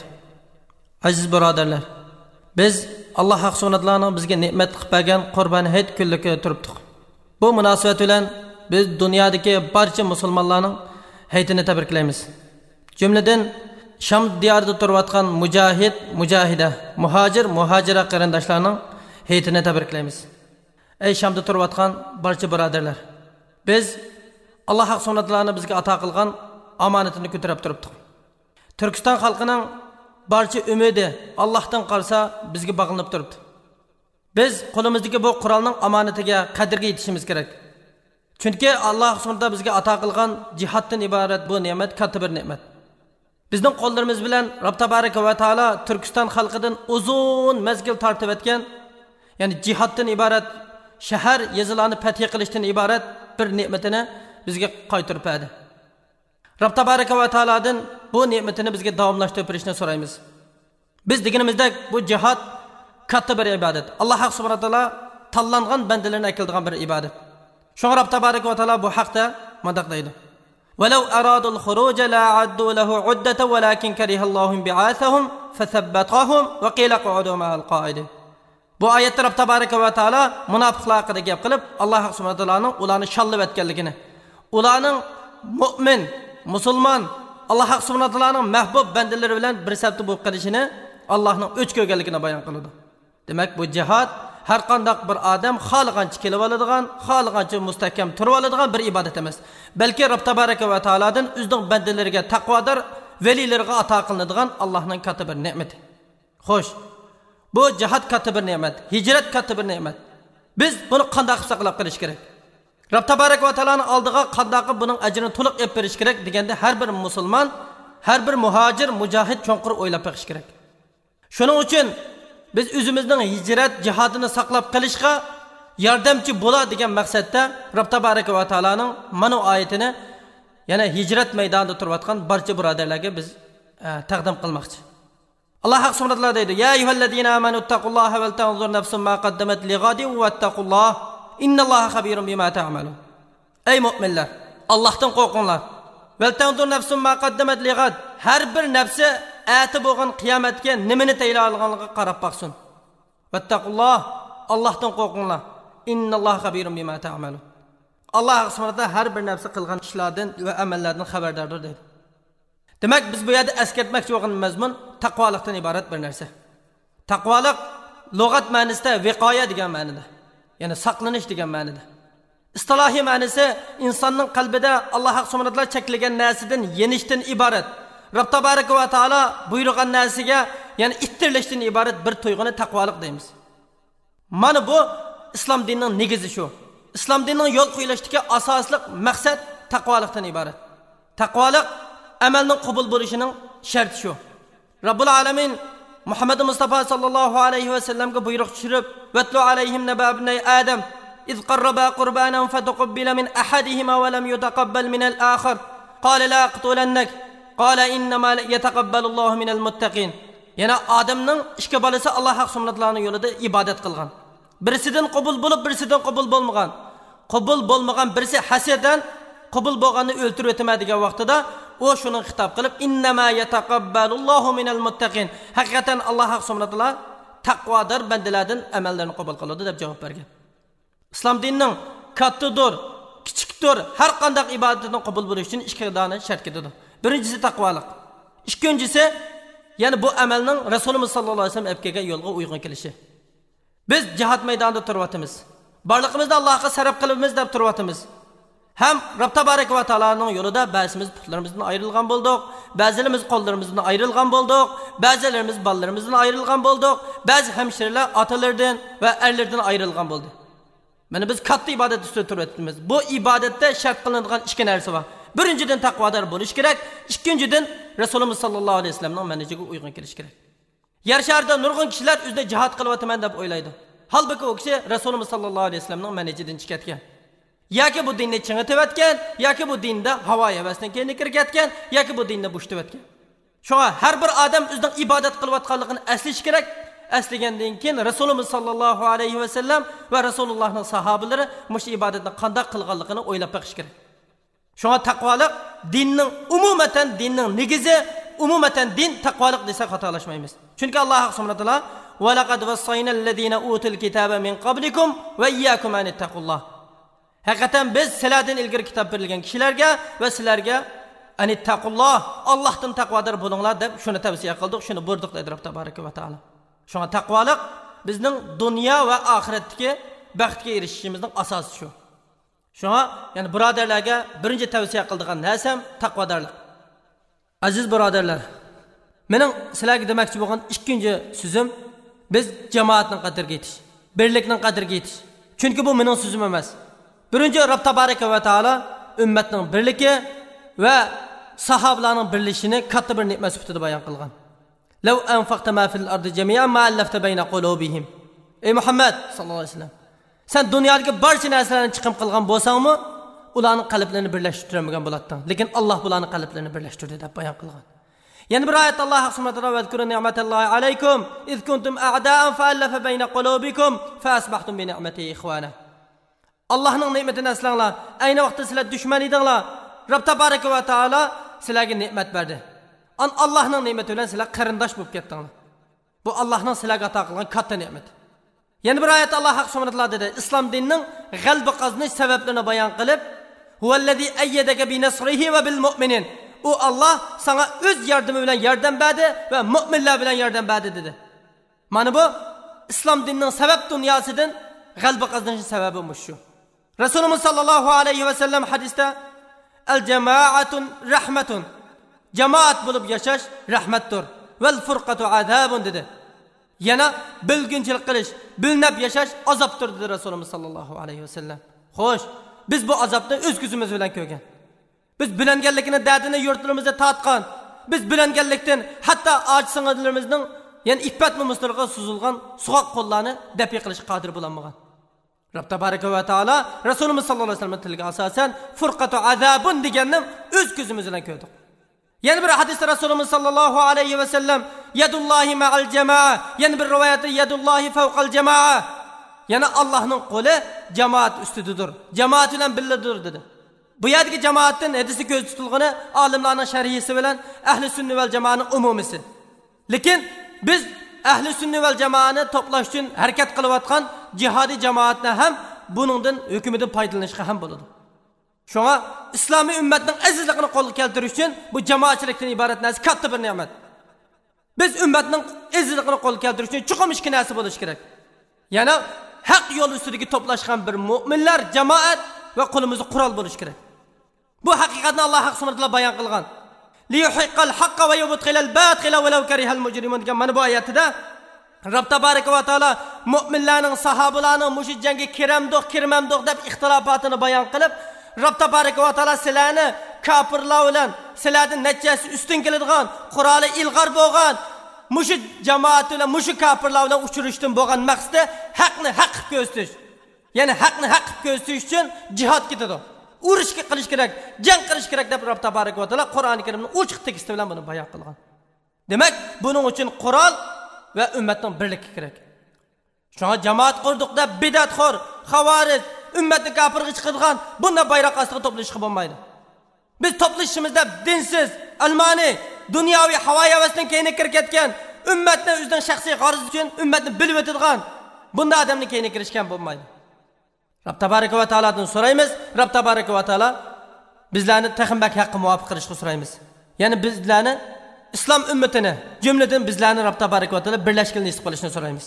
Aziz birodarlar, biz Alloh haq sunnatlarning bizga ne'mat qilib bergan Qurbon hayit kunligiga turibdik. Bu munosabat bilan biz dunyodagi barcha musulmonlarning hayitini tabriklaymiz. Jumladan Sham diyorida turayotgan mujohid, mujohida, muhojir, muhojira qarindoshlarning hayitini tabriklaymiz. Ey Shamda turayotgan barcha birodarlar, biz Alloh haq sunnatlarni bizga ato qilgan omonatini ko'tarib turibdik. Turkiston xalqining barcha umidi Allohdan qolsa bizga bog'lanib turibdi. Biz qo'limizdagi bu Qur'onning omonatiga qadrga yetishimiz kerak. Chunki Alloh sunnatda bizga ato qilgan jihoddan iborat bu ne'mat katta bir ne'mat. Bizning qo'llarimiz bilan Robb tabaraka va taolo Turkiston xalqidan uzun mezgil tortib o'tgan, ya'ni jihoddan iborat shahar yezilarni fath qilishdan iborat bir ne'matini bizga qaytarib berdi. Robb tabaraka va taolodan bu ne'matini bizga davomlashtirib berishni so'raymiz. Biz deganimizdek bu jihod katta bir ibodat. Alloh subhanahu va taolo tanlangan bandalarni akildigan bir ibodat. Shunga Robb tabaraka va taolo bu haqda mundaq deydi: ولو أرادوا الخروج لا عدوا له عدة ولكن كره الله بعاثهم فثبتهم وقيل اقعدوا مع القاعدين. Bu oyatda Robb tabaraka va taolo munofiqlar haqida gap qilib, Alloh subhanahu va taoloning ularni shallab etganligini, ularning mu'min, musulmon, Alloh subhanahu va taoloning mahbub bandalari bilan bir safda bo'lib qolishini, Allohning o'ch ko'rganligini bayon qiladi. Demak, bu jihad har qanday bir odam xohlagancha kelib oladigan, xohlagancha mustahkam turib oladigan bir ibodat emas. Balki Robb tabaraka va taolodan o'zining bandalariga taqvodor velilarga ato qilinadigan Allohning katta bir ne'mati. Xo'sh, bu jihad katta bir ne'mat, hijrat katta bir ne'mat. Biz buni qanday qilib saqlab qolish kerak? Robb tabaraka va taoloning oldiga qanday qilib buning ajrini to'liq olib berish kerak deganda har bir musulmon, har bir muhojir, mujohid cho'nqur o'ylab beqish kerak. Shuning uchun biz o'zimizning hijrat jihodini saqlab qolishga yordamchi bo'ladi degan maqsadda Robb tabaraka va taoloning mana oyatini yana hijrat maydonida turayotgan barcha birodarlarga biz taqdim qilmoqchi. Alloh subhanahu va taolo deydi: "Ya ayyuhallazina amanu taqulloha va tanzur nafsun ma qaddamat lighadin wattaqulloh innalloha xabirun bima ta'malun." Ey mu'minlar, Allohdan qo'rqinglar. Va tanzur nafsun ma qaddamat lighad. Har bir nafsi ati bo'lgan qiyomatga nimani tayyorlaganligiga qarab baqsin. Vattaqulloh, Allohdan qo'rqinglar. Innalloha xabirun bima ta'malun. Alloh subhanahu va taolo har bir nafsi qilgan ishlardan va amallardan xabardordir dedi. Demak, biz bu yerda eskartmoqchi bo'lgan mazmun taqvolikdan iborat bir narsa. Taqvolik lug'at ma'nosida viqoya degan ma'noda, ya'ni saqlanish degan ma'noda. İstilohiy ma'nosi insonning qalbida Alloh subhanahu va taolo cheklagan narsadan yenishdan iborat. Rob tabaraka va taolo buyurgan narsaga, ya'ni ittirilishdan iborat bir tuyg'uni taqvolik deymiz. Mana bu islom dinining negizi shu. Islom dinining yo'l qo'yilishdagi asosli maqsad taqvolikdan iborat. Taqvolik amalning qabul bo'lishining sharti shu. Robbul alamin Muhammad Mustafa sallallohu alayhi va sallamga buyruq tushirib, "Vatlu alayhim naba ibnay Adam إذ قربا قربانا فتقبل من أحدهما ولم يتقبل من الآخر قال لا أقتلنك قال إنما يتقبل الله من المتقين." Yani Adam'ın iki balası Allah subhanahu yolunda ibadet kılgan. Birisinden kabul bulup birisinden kabul bulmagan. Kabul bulmagan birisi haseden kabul bolganı öldürüp ötemediği vaxtida o şunun hitap kılıp innema yetaqabbalullahu minel muttaqin. Hakikaten Allah subhanahu taqvodor bandalardan amallarni qabul qiladi deb javob bergan. İslam dininin kattadır, kichikdir, har qanday ibodatning qabul bo'lishi uchun ikki dona shart ketadi. Birinchisi taqvolik. Ikkinchisi, ya'ni bu amalning Rasululloh sallallohu alayhi vasallam epkega yo'lga uyg'un kelishi. Biz jihad maydonida turyapmiz. Barliqimizni Allohga sarf qilibmiz deb turyapmiz. Ham Rob tabaraka va taoloning yo'lida ba'zimiz putlarimizdan ayrilgan bo'ldik, ba'zilarimiz qo'llarimizdan ayrilgan bo'ldik, ba'zilarimiz bolalarimizdan ayrilgan bo'ldik, ba'zi hamshiralar otalardan va erlardan ayrilgan bo'ldi. Mana biz katta ibodat ustida turyapmiz. Bu ibodatda shart qilinadigan ikki narsa bor. Birinchidan taqvodor bo'lish kerak, ikkinchidan Rasululloh sallallohu alayhi vasallamning manhajiga uyg'un kelish kerak. Yer sharida nurg'un kishilar o'zida jihad qilyapman deb o'ylaydi. Halbuki o kishi Rasululloh sallallohu alayhi vasallamning manhajidan chiqayotgan. Yoki bu dinni chingitayotgan, yoki bu dinda havo havasdan keyin kirayotgan, yoki bu dinni bo'shtayotgan. Shunga har bir odam o'zining ibodat qilayotganligini aslish kerak. Asligandan keyin Rasululloh sallallohu alayhi vasallam va Rasulullohning sahobalari mush ibodatni qanday qilganligini o'ylab baqish kerak. Shunga taqvolik dinning umumatan dinning negizi, umumatan din taqvolik desak xatolashmaymiz. Chunki Alloh subhanahu va taolo va laqad vassayna allazina utul kitaba min qablikum va iyyakum an taqullah. Haqiqatan biz sizlardan ilgari kitob berilgan kishilarga va sizlarga an taqullah, Allohdan taqvodor bo'linglar deb shuni tavsiya qildik, shuni buyurdik dedi Rob tabaraka va taolo. Shunga taqvolik bizning dunyo va oxiratdagi baxtga erishishimizning asosi shu. Shunga, ya'ni birodarlarga birinchi tavsiya qiladigan narsam taqvodorlik. Aziz birodarlar, mening sizlarga demoqchi bo'lgan ikkinchi so'zim biz jamoatning qadriga yetish, birlikning qadriga yetish. Chunki bu mening so'zim emas. Birinchi Rob tabaraka va taolo ummatning birligi va sahobalarning birlashishini katta bir ne'mat sifatida bayon qilgan. Law anfaqta ma fil ardi jami'an ma allafta bayna qulubihim. Ey Muhammad sallallohu alayhi vasallam, sen dunyodagi barcha narsalarni chiqim qilgan bo'lsangmi, ularning qalblarini birlashtirmagan bo'larding. Lekin Alloh ularning qalblarini birlashtirdi deb bayon qilgan. Yana bir oyatda Alloh subhanahu va taolo va zikru ni'matallahi alaykum iz kuntum a'da'an fa allafa bayna qulubikum fa asbahtum bi ni'matihi ikhwana. Allohning ne'matini eslanglar. Ayni vaqtda sizlar dushman edinglar. Rob tabaraka va taolo sizlarga ne'mat berdi. Allohning ne'mati bilan sizlar qarindosh bo'lib ketdinglar. Bu Allohning sizlarga ato qilgan katta ne'mat. Yana bir oyatda Alloh subhanahu va taolo dedi, islom dinining g'alaba qozonish sabablarini bayon qilib, huvallazi ayyadaka bi nasrihi va bil mu'minin. O Allah sana o'z yordami bilan yordam berdi va mu'minlar bilan yordam berdi dedi. Mana bu islom dinining sabab dunyosidan g'alaba qozonish sababimiş shu. Rasululloh sallallohu alayhi va sallam hadisda al jamoatun rahmatun. Jamoat bo'lib yashash rahmatdir. Val furqatu azabun dedi. Yana bilginchilik qilish, bilnab yashash azobdir dedi Rasululloh sallallohu alayhi va sallam. Xo'sh, biz bu azobni o'z ko'zimiz bilan ko'rgan. Biz bilengellikini derdini yurtlarımızda tatkan. Biz bilengellikten hatta ağaç sınırlarımızın yani ippet mümüstürlüğe suzulgan soğuk kollarını depi kılış kadir bulanmagan. Rabb Tebareke ve Teala Resulümüz sallallahu aleyhi ve sellem'in tilge asasen fırkatu azabun digendim öz gözümüzden gördük. Yani bir hadiste Resulümüz sallallahu aleyhi ve sellem yedullahi ma'al cema'a, yani bir rivayette yedullahi fevkal cema'a. Yani Allah'ın kolu cemaat üstüdür. Cemaat ile birlidir dedi. Bu yerdeki cemaatin hadisi göz tutulğunu alimlerin şerhisi bilen ehli sünni vel cemaatinin umumisi. Lekin biz ehli sünni vel cemaatini toplaş için hareket kılıvatkan cihadi cemaatine hem bunundan hükümeten faydalanışa hem buludu. Şuna İslami ümmetin azizliğini kol keltiriş için bu cemaatçilikten ibaret nesi katta bir nimet. Biz ümmetin azizliğini kol keltiriş için çıkım işki nesi buluş gerek. Yani hak yol üstündeki toplaşkan bir müminler cemaat va qo'limizda qurol bo'lishi kerak. Bu haqiqatni Alloh subhanahu bayon qilgan. Liyuhiqqal haqqa va yubtilal batila walau karihal mujrimun degan mana bu oyatida Rabb tabaraka va taolo mu'minlarning, sahobalarning mush jangga kiramdoq, kirmamdoq deb ixtilofotini bayon qilib, Rabb tabaraka va taolo sizlarni kofirlar bilan sizlarning natijasi ustun keladigan, quroli ilg'or bo'lgan mush jamoat bilan mush kofirlar bilan uchrashishdan bo'lgan maqsadi haqni haq qilib ko'rsatish. Ya'ni haqni haq qilib ko'rsatish uchun jihad ketadi. Urush qilish kerak, jang qilish kerak deb Rabb tabaraka va taolo Qur'oni Karimning ochiq teksti bilan buni bayon qilgan. Demak, buning uchun qurol va ummatning birligi kerak. Shunga jamoat qurdik deb bidatxo'r, xavarij, ummatni kafirga chiqadigan bunday bayroq ostiga to'plashishga bo'lmaydi. Biz to'plashishimizda dinsiz, almani, dunyoviy havoyavasdan keyin kirib ketgan, ummatni o'zining shaxsiy g'arzi uchun ummatni bilib o'tadigan bunday odamni keyin kirishgan bo'lmaydi. Rabb tabaraka va taolodan so'raymiz. Rabb tabaraka va taolo bizlarni taxmbak haqqi muvofiq qilishni so'raymiz. Ya'ni bizlarni islom ummatini, jumladan bizlarni Rabb tabaraka va taolo birlashgan nisb qilishni so'raymiz.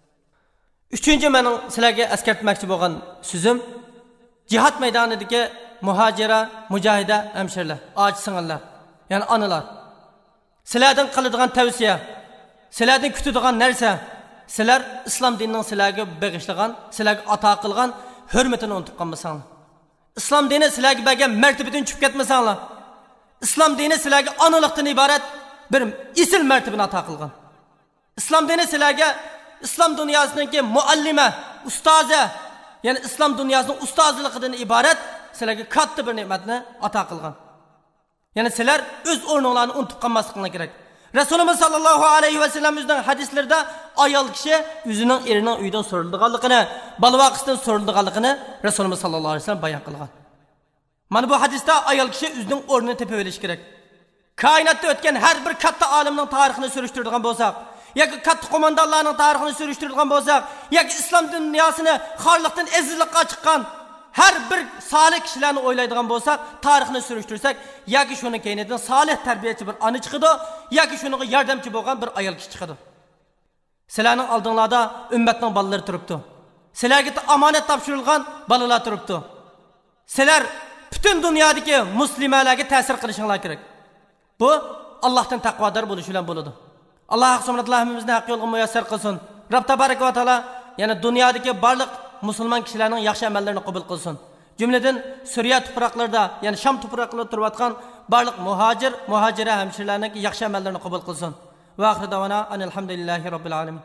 Uchinchi mening sizlarga eskartmoqchi bo'lgan so'zim jihad maydonidagi muhojira, mujahida hamshirlar, och singillar, ya'ni onalar. Sizlardan qiladigan tavsiya, sizlardan kutadigan narsa, sizlar islom dinining sizlarga bag'ishlagan, sizlarga ato qilgan hurmatini unutib qolmasanglar. Islom dini sizlarga bergan martabadan tushib ketmasanglar. Islom dini sizlarga onalikdan iborat bir isil martabani ato qilgan. Islom dini sizlarga islom dunyosidagi muallima, ustoza, ya'ni islom dunyosining ustozligidan iborat sizlarga katta bir ne'matni ato qilgan. Ya'ni sizlar o'z o'rninglarni unutib qolmasligingiz kerak. Rasululloh sallallohu alayhi va sallam o'zining hadislarida ayol kishi o'zining erining uyidan so'rilganligini, balvaqisidan so'rilganligini Rasululloh sallallohu alayhi va sallam bayon qilgan. Mana bu hadisda ayol kishi o'zining o'rnini tepib olish kerak. Koinotda o'tgan har bir katta olimning tarixini surishtiradigan bo'lsak, yoki katta qo'mondonlarning tarixini surishtiradigan bo'lsak, yoki islom dunyosini xorliqdan ezillikqa chiqqan har bir solih kishilarni o'ylaydigan bo'lsak, tarixni surishtirsak, yoki shuni keyinidan solih tarbiyachi bir ona chiqadi, yoki shuniga yordamchi bo'lgan bir ayol kishi chiqadi. Sizlarning oldinglarda ummatning bolalari turibdi. Sizlarga omonat topshirilgan bolalar turibdi. Sizlar butun dunyodagi musulmonlarga ta'sir qilishinglar kerak. Bu Allohdan taqvodor bo'lish bilan bo'ladi. Alloh subhanahu va taolo hammamizni haq yo'lga muyassar qilsin. Rabb tabaraka va taolo yana dunyodagi barliq musulmon kishilarning yaxshi amallarini qabul qilsin. Jumladan Suriya tuproqlarida, ya'ni Sham tuproqlarida turayotgan barliq muhojira hamshirlarning yaxshi amallarini qabul qilsin. Va oxir davona alhamdulillahi robbil alamin.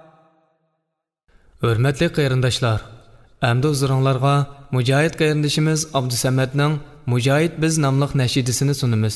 Hurmatli qarindoshlar, endi o'zlaringizga Mujohid qarindishimiz Abdusamadning Mujohid biz nomli nashidasini sunamiz.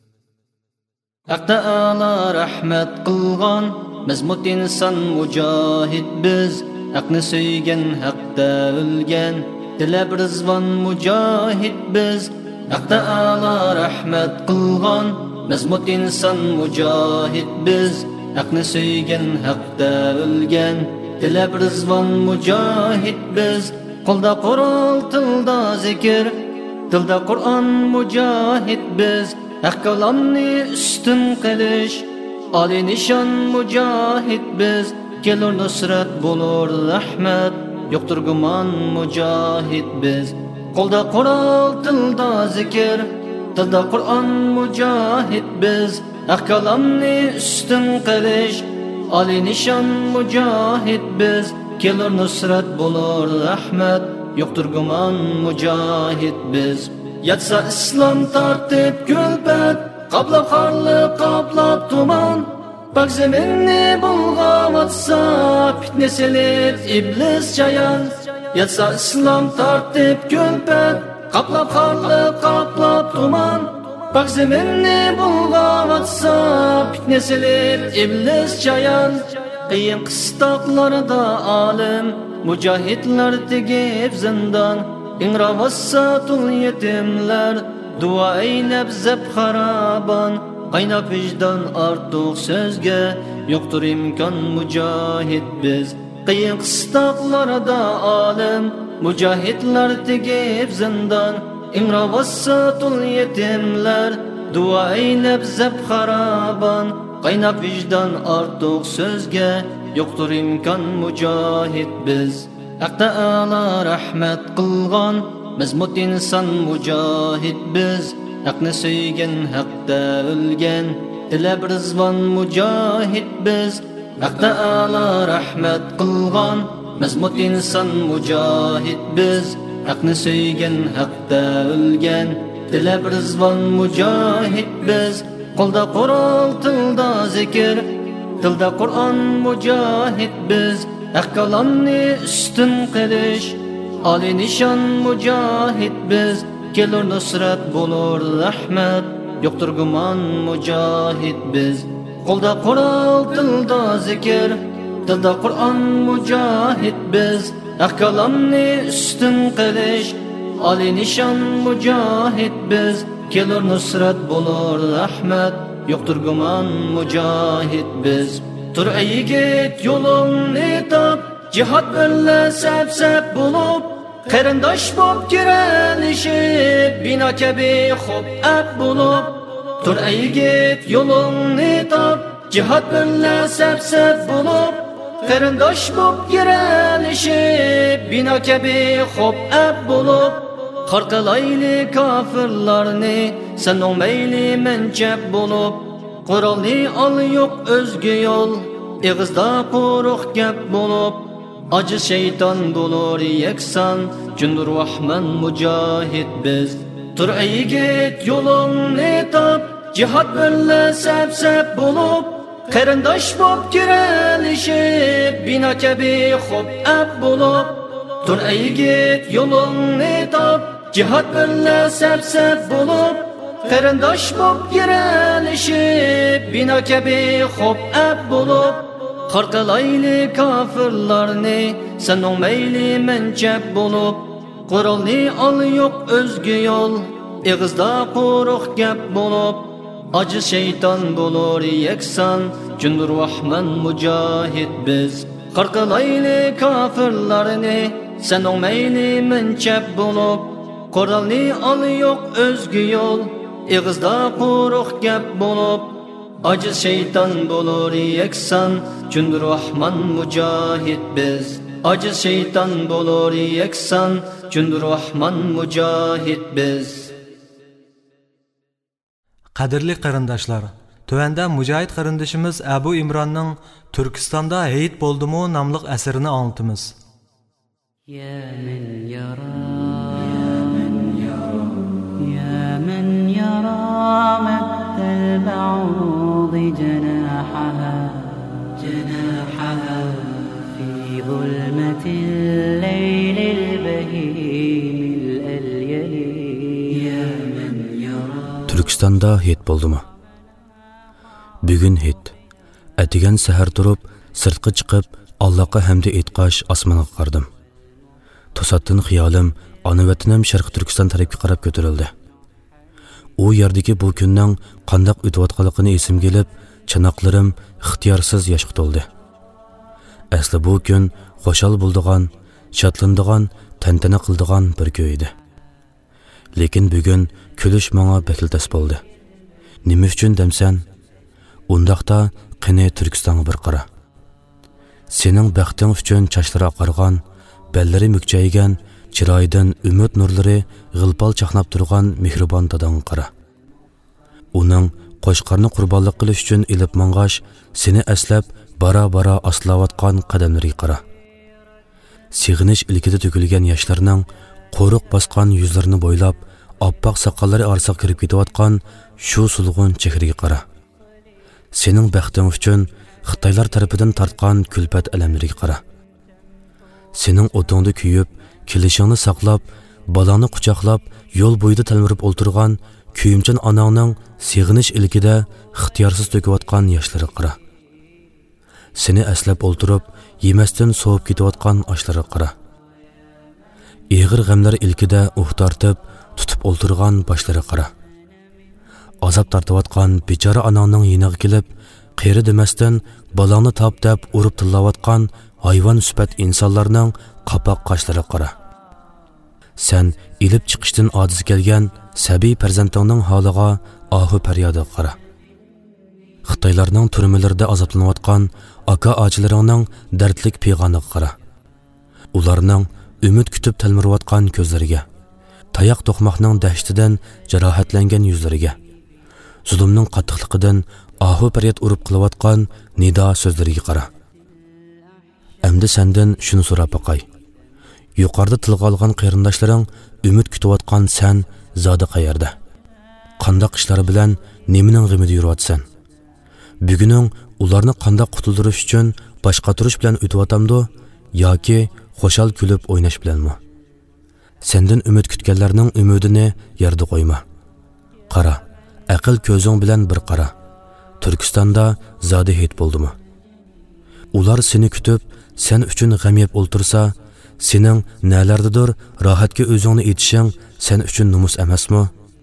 Haq Taala rahmat qilgan mazmut inson mujohid biz, haqni suygan haqda o'lgan tilab rizvon mujohid biz. Haq Taala rahmat qilgan mazmut inson mujohid biz, haqni suygan haqda o'lgan tilab rizvon mujohid biz. Qo'lda Qur'on, tilda zikr, tilda Qur'on mujohid biz. Haq kalamni üstün qilish, ali nishon mujohid biz. Kelur nusrat bo'lur rahmat, yo'qdir gumon mujohid biz. Qo'lda Qur'on, tilda zikr, tilda Qur'on mujohid biz. Haq kalamni üstün qilish, ali nishon mujohid biz. Kelur nusrat bo'lur rahmat, yo'qdir gumon mujohid biz. Yatsa islom tartib kulpat, qoplab xorliq, qoplab tuman. Pak zeminni bulg'ab atsa, fitnesilir iblis chayon. Yatsa islom tartib kulpat, qoplab xorliq, qoplab tuman. Pak zeminni bulg'ab atsa, fitnesilir iblis chayon. Qiyin qistoqlarda olim, mujohidlar tegib zindon. İnravassatul yetimler, dua eylep zeb haraban. Qaynab vicdan artıq sözge, yo'qtur imkon mujohid biz. Qiyin qistoqlarda olim, mujohidlar tegib zindon. İnravassatul yetimler, dua eylep zeb haraban. Qaynab vicdan artıq sözge, yo'qtur imkon mujohid biz. Haq Taala rahmat qilgan mazmut inson mujohid biz, haqni suygan haqda o'lgan, tilab rizvon mujohid biz, haqda Allo rahmat qilgan, mazmut inson mujohid biz, haqni suygan haqda o'lgan, tilab rizvon mujohid biz, qo'lda Qur'on tilda zikr, tilda Qur'on mujohid biz, haq kalamni ustun qilish, ali nishon mujohid biz, kelur nusrat bo'lur rahmat, yo'qdir gumon mujohid biz, qo'lda Qur'on tilda zikr, tilda Qur'on mujohid biz, haq kalamni ustun qilish, ali nishon mujohid biz, kelur nusrat bo'lur rahmat, yo'qdir gumon mujohid biz. Tur ey yigit yo'lingni top, jihad bilan sap bo'lib, qarindosh bo'lib kiralishib, bino kabi xo'p ab bo'lib. Tur ey yigit yo'lingni top, jihad bilan sap bo'lib, qarindosh bo'lib kiralishib, bino kabi xo'p ab bo'lib. Qarqilayli kofirlarni, sening mayli manchab bo'lib, Qur'onni ol yo'q o'zga yo'l, ig'izda quruq gap bo'lib, ajiz shayton bo'lur yakson, jundur rahman mujohid biz. Tur ey yigit yo'lingni top, jihad bilan sap bo'lib, qarindosh bo'lib kiralishib, bino kabi xo'p ab bo'lib. Tur ey yigit yo'lingni top, jihad bilan sap bo'lib, qarindosh bo'lib kiralishib, bino kabi xo'p ab bo'lib. Qarqilayli kofirlarni, sening mayli manchab bo'lib, Qur'onni ol yo'q o'zga yo'l, ig'izda quruq gap bo'lib, ajiz shayton bo'lur yakson, jundur rahman mujohid biz. Qarqilayli kofirlarni, sening mayli manchab bo'lib, Qur'onni ol yo'q o'zga yo'l, ig'izda quruq gap bo'lib, ajiz shayton bo'lur yakson, jundur rahman mujohid biz. Aciz shayton bo'lur yakson, jundur rahman mujohid biz. Qadrli qarindoshlar, tövəndə mücahid qarindishimiz Abu İmranның Türkistonda Heyit boldumu namlıq əsərini anlatımız. Ya men yara, ya men yara, ya men yara maddal ba'ud janahaha, janahaha fi zulmatil leylil bahim al-yali. Ya men yara. Türkistonda Heyit boldumi? Bugun Heyit. Atigan sahar turib, sirtqa chiqib, Allohga hamd aytqash osmonga qardim. To'satdan xiyolim ona vatanim Sharq Turkiston tarafga qarab ko'tarildi. U yerdagi bu kunning qandoq o'tayotganligini esimga kelib, chanoqlarim ixtiyorsiz yoshga to'ldi. Asli bu kun xo'shal bo'ldigan, shodlanadigan, tantana qiladigan bir kun edi. Lekin bugun kulish menga bakiltas bo'ldi. Nima uchun demsan? Undaqda qani Turkistonga bir qara. Sening baxting uchun chachlari oqargan, bellari mukchaygan, chiroyidan umid nurlari g'ilpal chaqnab turgan mehribon dadangga qara. Uning qo'shqarni qurbonlik qilish uchun ilib mang'ash, seni aslab bara-bara aslayotgan qadamlariga qara. Sig'inish ilkida to'kilgan yoshlarning qo'ruq bosgan yuzlarini bo'ylab, oppoq soqollari orasiga kirib ketayotgan shu sulg'un chehraga qara. Sening baxting uchun Xitoylar tarafidan tortgan kulfat alamlariga qara. Sening o'tingda kuyib, kelishingni saqlab, balani quchoqlab, yo'l bo'yida talmirib o'ltirgan kuyimchan onangning sig'inish ilkida ixtiyorsiz to'kayotgan yoshlariga qara. Seni aslab o'ltirib, yemasdan sovib ketayotgan oshlariga qara. Eg'ir g'amlar ilkida tortib, tutib o'ltirgan boshlariga qara. Azob tortayotgan bechora onangning yiniga kelib, qeri demasdan balangni top deb urib tillayotgan hayvon sifat insonlarning qapoq qoshlariga qara. Sen ilib chiqishdan ojiz kelgan sabiy farzandingning holiga ohu faryodiga qara. Xitoylarning turmalarida azoblanayotgan aka-ochilaringning dardlik pig'oniga qara. Ularning umid kutib talmirayotgan ko'zlariga, tayoq to'qmoqning dashtidan jarohatlangan yuzlariga, zulmning qattiqligidan ahu faryod urib qilayotgan nido so'zlariga qara. Endi sendan shuni so'rab boqay. Yuqorida tilga olgan qarindoshlaring umid kutayotgan sen zoda qayerda? Qandoq ishlar bilan nimaning g'imida yuryapsan? Buguning ularni qandoq qutuldirish uchun boshqa turish bilan o'tyotamdi yoki xo'shal kulib o'ynash bilanmi? Sendan umid kutganlarning umidini yerda qo'yma. Qara, aql ko'zing bilan bir qara. Turkistonda zoda hit bo'ldimi? Ular seni kutib, sen uchun g'am yeb o'ltirsa, sening nalardadir rohatga o'zingni etishing sen uchun numus emasmi?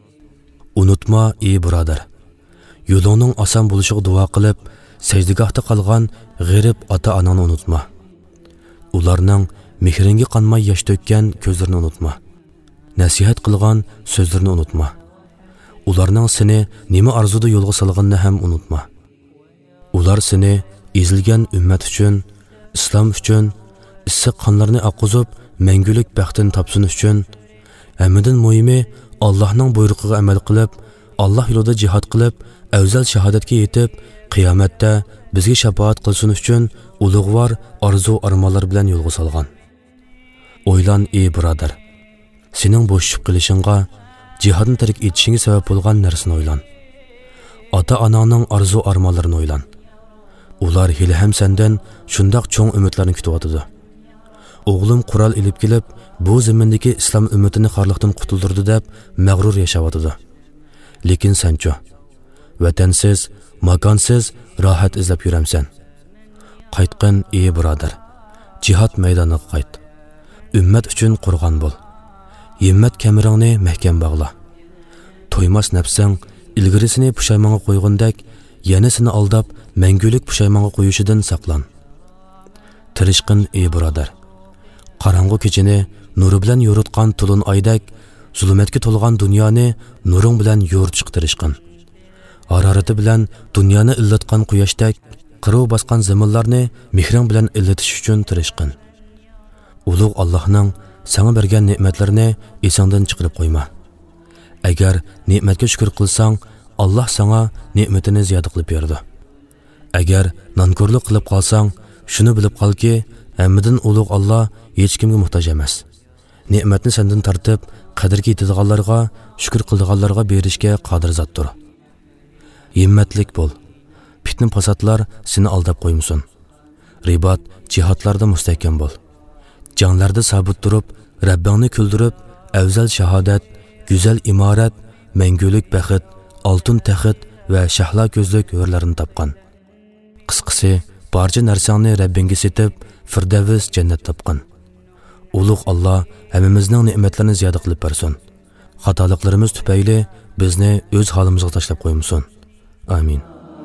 Unutma, ey birodar. Yo'lingning oson bo'lishiga duo qilib, sajdagohda qolgan g'arib ota-onani unutma. Ularning mehringa qanmay yosh to'kkan ko'zlarini unutma. Nasihat qilgan so'zlarini unutma. Ularning seni nima arzuda yo'lga solganini ham unutma. Ular seni ezilgan ummat uchun, islom uchun, issiq qonlarni oqizib, mangulik baxtini topsin uchun, hammadan muhimi Allohning buyrug'iga amal qilib, Alloh yo'lida jihad qilib, afzal shahodatga yetib, qiyomatda bizga shafaat qilsin uchun ulug'vor orzu-armonlar bilan yo'lga solgan. O'ylan ey birodar. Sening bo'shib qilishingga, jihadni tark etishingga sabab bo'lgan narsani o'ylan. Ota-onaning orzu-armonlarini o'ylan. Ular hali ham sendan shundoq cho'ng umidlarni kutyapti. O'g'lim qurol ilib kelib, bu zamindagi islom ummatini xorliqdan qutuldirdi deb mag'rur yashayapti. Lekin sencho vatansiz, makonsiz rohat izlab yuramsan. Qaytqin ey birodar. Jihad maydoniga qayt. Ummat uchun qurg'on bo'l. Himmat kamiringni mahkam bog'la. To'ymas nafsing ilgirisini pushaymonga qo'ygandek, yana seni aldab mangulik pushaymonga qo'yishidan saqlan. Tirishqin ey birodar. Qarang'u kechini nuri bilan yo'ritgan to'lin oydak, zulmatga to'lgan dunyoni nuring bilan yo'rtib tirishqin. Harorati bilan dunyoni illatgan quyoshdek, qirov bosgan zaminlarni mehring bilan illatish uchun tirishqin. Ulug' Allohning sana bergan ne'matlarini esingdan chiqarib qo'yma. Agar ne'matga shukr qilsang, Alloh sana ne'matini ziyoda qilib berdi. Agar nonko'rlik qilib qolsang, shuni bilib qolki, hammadan ulug' Alloh hech kimga muhtoj emas. Ne'matni sendan tortib, qadrga yetadiganlarga, shukr qiladiganlarga berishga qodir zotdir. Himmatlik bo'l. Fitna fasodlar seni aldab qo'ymasin. Ribat, jihadlarda mustahkam bo'l. Janlarda sabit turib, Rabbingni kuldirib, afzal shahodat, go'zal imorat, mangulik baxt, oltin taxt va shahlo ko'zlik yo'llarini topgan. Qisqasi, barcha narsangni Rabbingga setib, firdavs jannat topgan. Ulug' Alloh hammamizning ne'matlarini ziyoda qilib bersin. Xatoliklarimiz tufayli bizni o'z holimizga tashlab qo'ymasin. Amin.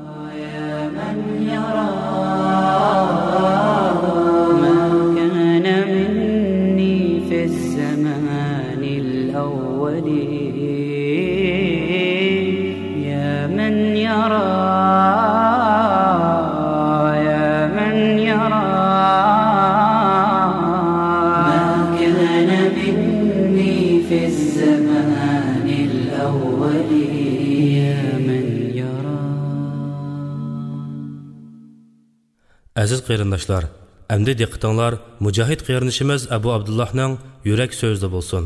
Aziz qarindoshlar, endi diqqatinglar Mujohid qarindishimiz Abu Abdullahning yurak so'zida bo'lsin.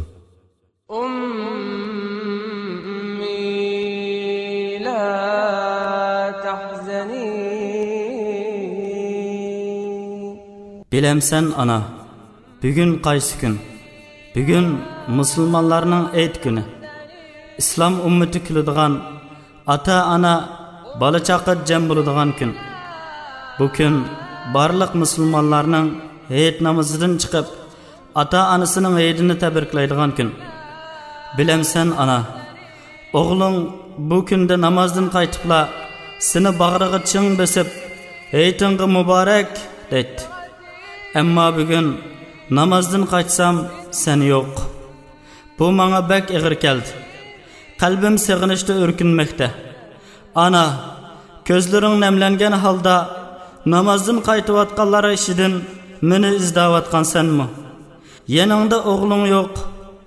Bilemsen ana, bugün qaysi kun? Bugün musulmonlarning ayt kuni. Islom ummati kuladigan, ata-ana, bola-chaqa jam bo'ladigan kun. Bu kun barliq musulmonlarning hayit namozidan chiqib, ata-onasining hayitini tabriklaydigan kun. Bilemsen ana, o'g'ling bu kunda namozdan qaytibla seni bag'riga ching besib, hayitinga muborak deydi. Ammo bugun namozdan qaytsam sen yo'q. Bu menga bak ig'ir keldi. Qalbim sig'inishda o'rkinmoqda. Ana, ko'zlaring namlangan holda namozdan qaytayotganlar ishidan meni izlayotgansanmi? Yaningda o'g'ling yo'q,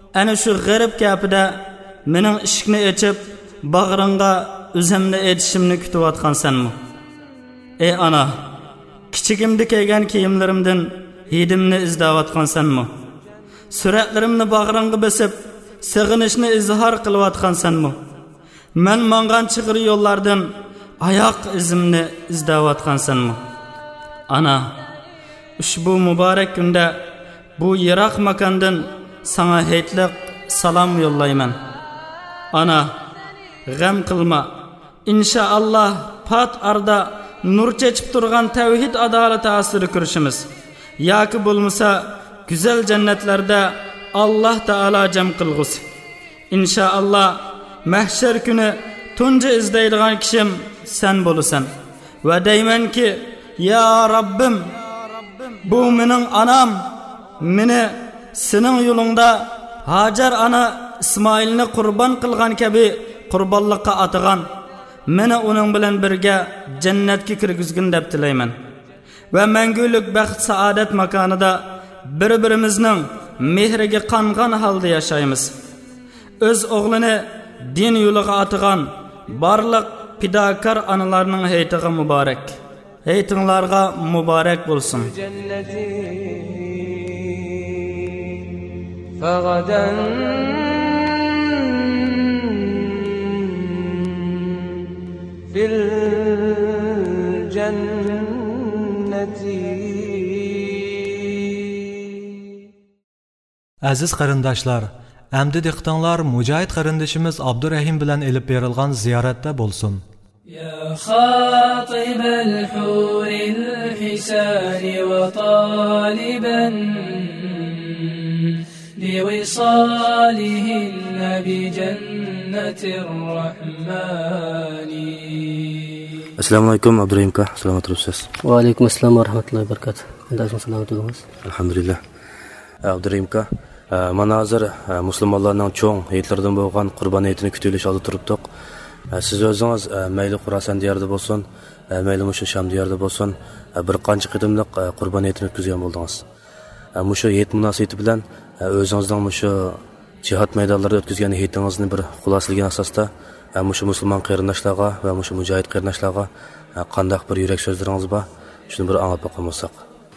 ana shu g'arib gapida mening ishikni ochib bag'ringga o'zimni aytishimni kutayotgansanmi? Ey ana, kichigimda kiygan kiyimlarimdan hidimni izlayotgansanmi? Suratlarimni bag'ringga bosib sig'inishni izhor qilayotgansanmi? Men mangan chig'ir yo'llardan oyoq izimni izlayotgansanmi? Ana, ushbu muborak kunda bu yiroq makondan sana haytliq salom yo'llayman. Ana, g'am qilma. İnşallah pat arda nur chechib turgan tavhid adolat asiri ko'rishimiz. Yoki bo'lmasa güzel jannatlarda Allah Taala jam qilg'usi. İnşallah mahshar kuni tunji izlaydigan kishim sen bo'lasan. Va deymanki, ya Rabbim, bu mening anam, meni sening yo'lingda Hajar ana İsmoilni qurban qilgan kabi qurbonlikqa atagan, meni uning bilan birga jannatga kirgizgin deb tilayman. Va mangulik baxt saodat makonida bir-birimizning mehriga qangan holda yashaymiz. O'z o'g'lini din yo'liga atagan barliq pidakor analarning haytiga muborak. Haytinglarga muborak bo'lsin. فغدا في الجنة. Aziz qarindoshlar, amdi diqqatinglar Mujohid qarindishimiz Abdurrahim bilan elib berilgan ziyoratda bo'lsin. يا خاطب الحور الحسان وطالبا لوصالهن بجنة الرحمن. Assalomu alaykum Abdurrahim aka, salomat bo'lasiz? Va alaykum assalom va rahmatullohi va barakatuh. Qandaysizlar, salomat bo'lasiz? Alhamdulillah. Abdurrahim aka, mana hozir musulmonlarning cho'ng hayitlardan bo'lgan Qurbon hayitini kutilish oldi turibdik. Siz o'zingiz mayli Xurasan diyarida bo'lsin, mayli mushu Sham diyarida bo'lsin, bir qancha qadimliq Qurbon hayitini o'tkazgan bo'ldingiz. Mushu hayit munosabati bilan o'zingizning mushu jihad maydonlarida o'tkazgan hayitingizni bir xulosalagan asosda mushu musulmon qarindoshlarga va mushu mujohid qarindoshlarga qanday bir yurak so'zlaringiz bor, shuni bir anglab boqamisak.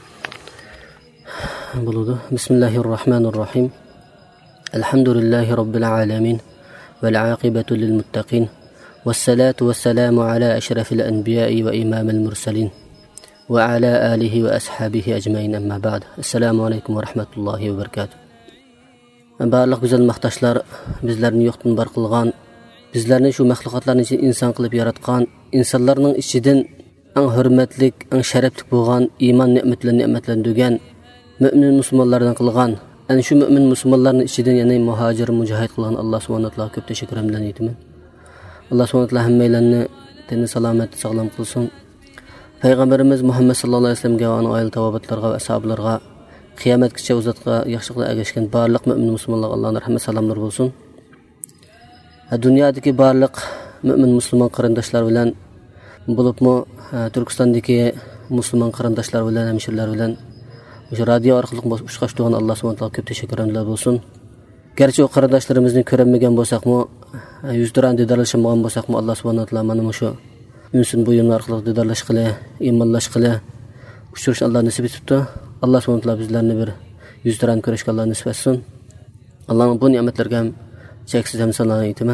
Bo'ladi. Bismillahirrohmanirrohim. Alhamdulillahi robbil alamin val aqibatu lil muttaqin. والصلاة والسلام على أشرف الأنبياء وإمام المرسلين وعلى آله وأصحابه أجمعين أما بعد. السلام عليكم ورحمة الله وبركاته. Barliq güzel maqtashlar, bizlarni yo'qdan bar qilgan, bizlarni shu maxluqotlarni inson qilib yaratgan, insonlarning ichidan eng hurmatlik, eng sharafli bo'lgan iymon ne'matlandigan mu'min musulmonlardan qilgan, ana shu mu'min musulmonlarning ichidan yana muhojir mujohid qilgan Alloh subhanahu va taologa ko'p tashakkur aytaman. Allah subhanahu wa taala hammalarni teni salomat sog'lom qilsin. Payg'ambarimiz Muhammad sallallohu alayhi vasallamga va uning oila tabobatlarga va ashablarga qiyomatgacha uzatga yaxshiliklar ergashgan barliq mu'min musulmonlarga Allohning rahmat salomlar bo'lsin. Dunyodagi barliq mu'min musulmon qarindoshlar bilan bo'libmi Turkistondagi musulmon qarindoshlar bilan hamshirlar bilan o'sha radio orqali uchqash turgan Alloh subhanahu wa taologa ko'p tashakkurlar bo'lsin. Gerçi o qarindoshlarimizni ko'rmagan bo'lsak-mu, yuzdiran didorlashmagan bo'lsak-mu, Alloh subhanahu wa taolo mana shu unsin buyumlar orqali didorlashqili, iymonlashqili uchrashni Alloh nasib etibdi. Alloh subhanahu wa taolo bizlarni bir yuzdiran ko'rishga Alloh nasib etsin. Allohning bu ne'matlarga ham cheksiz hamdlar aytaman.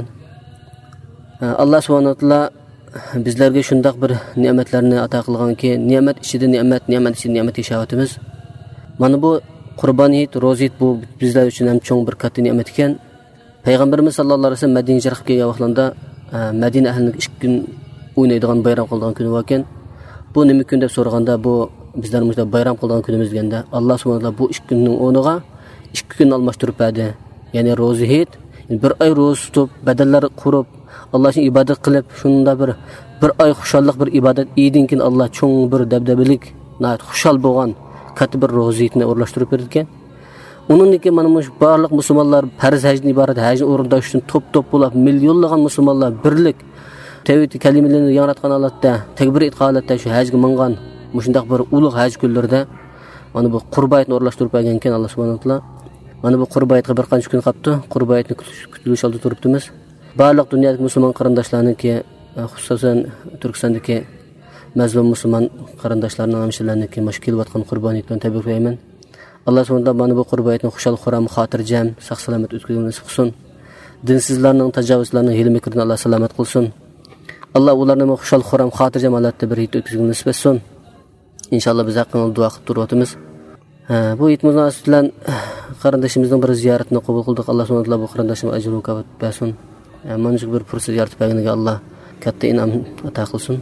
Alloh subhanahu wa taolo bizlarga shundoq bir ne'matlarni ato qilganki, ne'mat ichida ne'mat ichida ne'mat yashayotimiz. Mana bu Qurbon hayit, ro'za hayit bu bizlar uchun ham cho'ng bir katta ne'mat ekan. Payg'ambarimiz sallallohu alayhi vasallam Madinaga chiqib kelgan vaqtlarda Madina ahlining 2 kun o'ynaydigan bayram qilgan kuni bor ekan. Bu nima kun deb so'raganda, bu bizlarning bayram qilgan kunimiz deganda, Alloh subhanahu va taolo bu 2 kunning o'rniga 2 kun almashtirib berdi. Ya'ni ro'za hayit, bir oy ro'za tutib, badallar qurib, Allohga ibodat qilib, shunda bir oy xushallik bir ibodat eydin keyin Alloh cho'ng bir dabdabilik, nayt xushal bo'lgan katta bir ro'za hayitni o'rlashtirib berdi ekan. Uningki mana shu barliq musulmonlar farz hajdan iborat hajni o'rindash uchun top bo'lib millionlagan musulmonlar birlik tavhid kalimalarini yangratgan holatda, takbir etgan holatda shu hajga mingan mushundaq bir ulug' haj kunlarida mana bu qurboniyatni o'rlashtirib bergan ekan Alloh subhanahu va taolo. Mana bu Qurbayitga bir qancha kun qolibdi. Qurbayitni kutilish oldi turibdimiz. Barliq dunyodagi musulmon qarindoshlarniki, xususan Turkistondagi mazlum musulmon qarindoshlarning hamshirlarniki mush kelayotgan qurboniyat bilan tabriklayman. Alloh subhanahu mana bu Qurbayitni xushal xuram, xotirjam, sog' salomat o'tkazishni nasib qilsin. Dinsizlarning tajovuzlarining hilmikidan Alloh salomat qilsin. Alloh ularni xushal xuram, xotirjam holatda bir hit o'tkazishni nasib etsin. İnşallah biz hakkında dua qilib turibmiz. Bu it munosabati bilan qarindoshimizning bir ziyoratini qabul qildik. Alloh subhanahu va taolo bu qarindoshimga ajr va mukofot bersin. Mana shu bir fursat yaratib berganiga Alloh katta inom ato qilsin.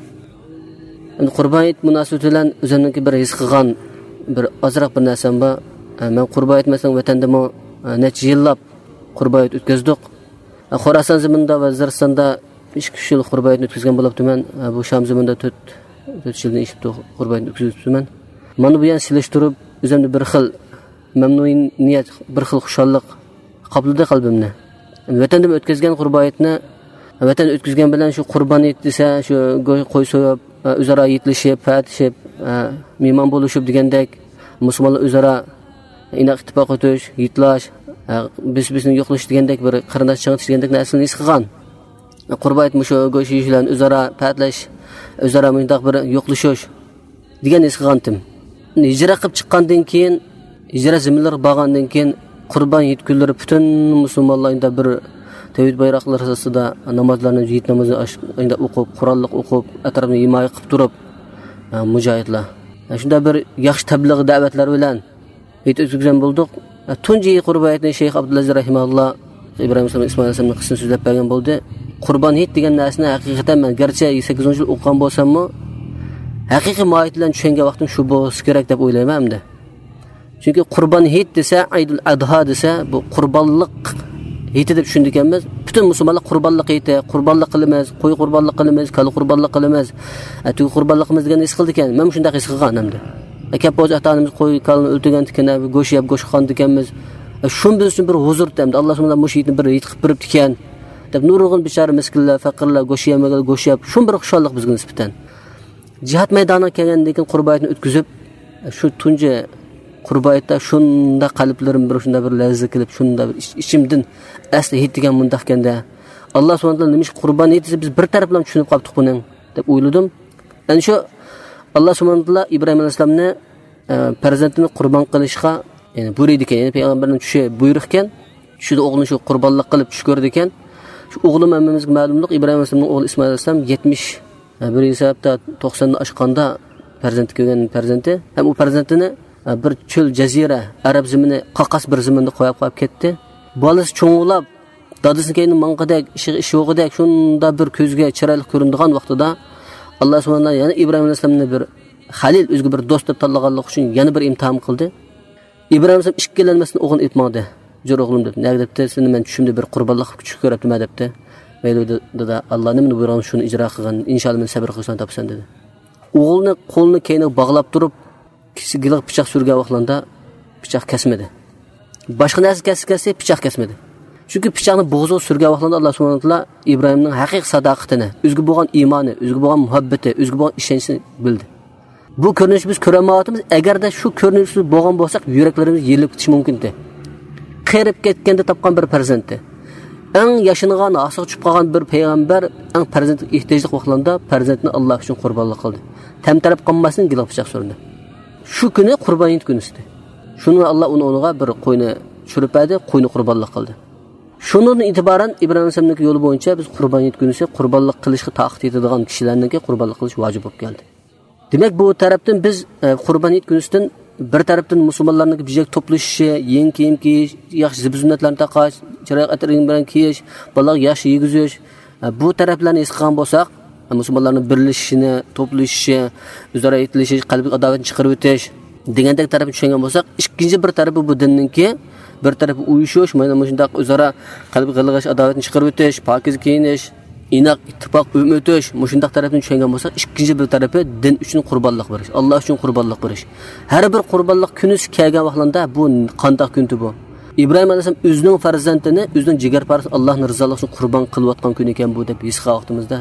Endi Qurbon it munosabati bilan o'zimniki bir his qilgan bir ozroq bir narsam bor. Men Qurbon it masalan vatandami necha yillab Qurbon it o'tkazdik. Xorasan zaminda va Ziristonda 2 yil Qurbon it o'tkazgan bo'libdiman. Bu Sham zaminda 4 yildan ishibdi Qurbon o'tkazibman. Mana bu yan silishtirib o'zimda bir xil mamnuniyat, bir xil xushallik qopladi qalbimni. Vatanda o'tkazgan Qurbon itni vatan o'tkazgan bilan shu Qurbon it desa, shu qo'y so'yib, o'zaro yetlishib, fatishib, mehmon bo'lishib degandek musulmonlar o'zaro inoq ittifoq o'tish, yetlash, biz-bizni yo'qlash degandek bir qarindosh chang'itish degandek narsalarni his qilgan. Qurbon it mushu go'sht yeyish bilan o'zaro fatlash, o'zaro mundaq bir yo'qlashish degan his qilgandim. Hijra qilib chiqqandan keyin, hijra zaminlar bo'lgandan keyin Qurbon it kunlari butun musulmonlarning bir tavhid bayroqlari ostida namozlarni, yit namozini o'qib, Qur'onlik o'qib, atrofni himoya qilib turib, mujohidlar. Shunda bir yaxshi tabliğ da'vatlar bilan it o'tkazgan bo'ldik. Tunji Qurbon itni Shayx Abdulaziz rahimahulloh Ibrohim Ismoil alayhisolamning qissasini so'zlab bergan bo'ldi. Qurbon it degan narsani haqiqatan men garchi 8-yil o'qigan bo'lsam-mu, haqiqiy mohiyat bilan tushungan vaqtim shu bo'lsa kerak deb o'ylayman endi. Chunki Qurbon it desa, Aydul Adha desa, bu qurbonlik hiti deb tushundik emas. Butun musulmonlar qurbonlik hiti, qurbonlik qilamiz, qo'y qurbonlik qilamiz, kal qurbonlik qilamiz. Atu qurbonligimiz degan his qildik ekan. Men shunday his qilgan endi. Akab o'z ota-onamiz qo'y kalni o'ltirgan ekan, go'sht yeb go'sht qon ekanmiz. Shun biz uchun bir huzur demdi. Alloh subhanahu mushitni bir hit qilib beribdi ekan. Deb nurg'un bechora miskinlar, faqirlar go'sht yemagan go'sht yeb, shun bir xushallik bizga nisbatan. Jihad maydoniga kelgandan keyin Qurbon itni o'tkazib, shu tunji Qurbon itda shunda qalblarim bir shunda bir lazzat qilib, shunda bir ichimdan asli hit degan mundaq ekanda. Alloh subhanahu va taolo nima Qurbon itni biz bir taraf bilan tushunib qoldik buning deb o'yladim. Ana shu Alloh subhanahu va taolo Ibrohim alayhisolamni farzandini qurbon qilishga, ya'ni buyurdi ekan, ya'ni payg'ambarning tushi buyruq ekan. Tushida o'g'lini shu qurbonlik qilib tush ko'rdi ekan. Shu o'g'lim hammamizga ma'lumlik, Ibrohim alayhisolamning o'g'li Ismoil alayhisolam bir hisobda 90 oshqanda farzand ko'rgan farzandi. Ham u farzandini bir cho'l jazira, arab zamini, qaqas bir zaminda qo'yib ketdi. Bolasi cho'ng'ilab, dadasining keyin manqadek, ish yo'g'idek shunda bir ko'zga chiroyli ko'rindigan vaqtida Alloh subhanahu va taolo yana Ibrohim alayhisolamni bir Halil o'ziga bir do'st deb tanlaganlik uchun yana bir imtihon qildi. Ibrohim alayhisolam ikkilanmasdan o'g'lini aytmadi. "Jo'r o'g'lim" deb. "Nega debdi? Seni men tushimda bir qurbonlik kuchuk ko'ribdim" debdi. Mayli dedi, Alloh nimani buyurgan shuni ijro qilgan. Inshaalloh men sabr qilsam topsan dedi. O'g'ilni qo'lini keyinga bog'lab turib, kisigilik pichoq surgan vaqtlarda pichoq kesmedi. Boshqa narsa kessa pichoq kesmedi. Chunki pichoqni bo'g'ziga surgan vaqtlarda Alloh subhanahu va taolo Ibrohimning haqiqiy sadoqatini, o'ziga bo'lgan iymoni, o'ziga bo'lgan muhabbati, o'ziga bo'lgan ishonchini bildi. Bu ko'rinish biz ko'rmayapmiz. Agarda shu ko'rinishsiz bo'lgan bo'lsak, yuraklarimiz yerilib ketishi mumkin edi. Qirib ketganda topgan bir farzandi. Eng yashingan, asıq tushib qolgan bir payg'ambar eng farzandga ehtiyojli vaqtlarda farzandini Alloh uchun qurbonlik qildi. Tamtarab qolmasin, giloq pichoq surdi. Shu kuni Qurbon it kuni edi. Shuni Alloh uning bir qo'yni tushirib berdi, qo'yni qurbonlik qildi. Shundan e'tiboran Ibrohim alayhisolamning yo'li bo'yicha biz Qurbon it kunisi qurbonlik qilishga taqit etadigan kishilarga qurbonlik qilish vojib bo'lib keldi. Demak, bu tarafdan biz Qurbon it kunisidan bir tarafdan musulmonlarning bijak to'plashishi, yeng kiyim kiyish, yaxshi zib-ziynatlarni taqash, chiroyli atring bilan kiyish, bolalarga yaxshi yegizish, bu taraflarni his qilgan bo'lsak, musulmonlarning birlashishini, to'plashishi, o'zaro yetilishi, qalbiy adovatni chiqarib o'tish degandek tarafni tushungan bo'lsak, ikkinchi bir tarafi bu dinninki, bir tarafi uyushish, mana shunday o'zaro qalbiy g'ilg'ish, adovatni chiqarib o'tish, pokiz kiyinish, inoq ittifoq o'tish, mushundaq tarafni tushungan bo'lsak, ikkinchi bir tarafi din uchun qurbonlik berish, Alloh uchun qurbonlik berish. Har bir qurbonlik kunisi kelgan vaqtlarda bu qanday kunti bu? Ibrohim alayhisolam o'zining farzandini, o'zining jigar parisi Allohning rizoligi uchun qurbon qilayotgan kun ekan bu deb his qilganimizda,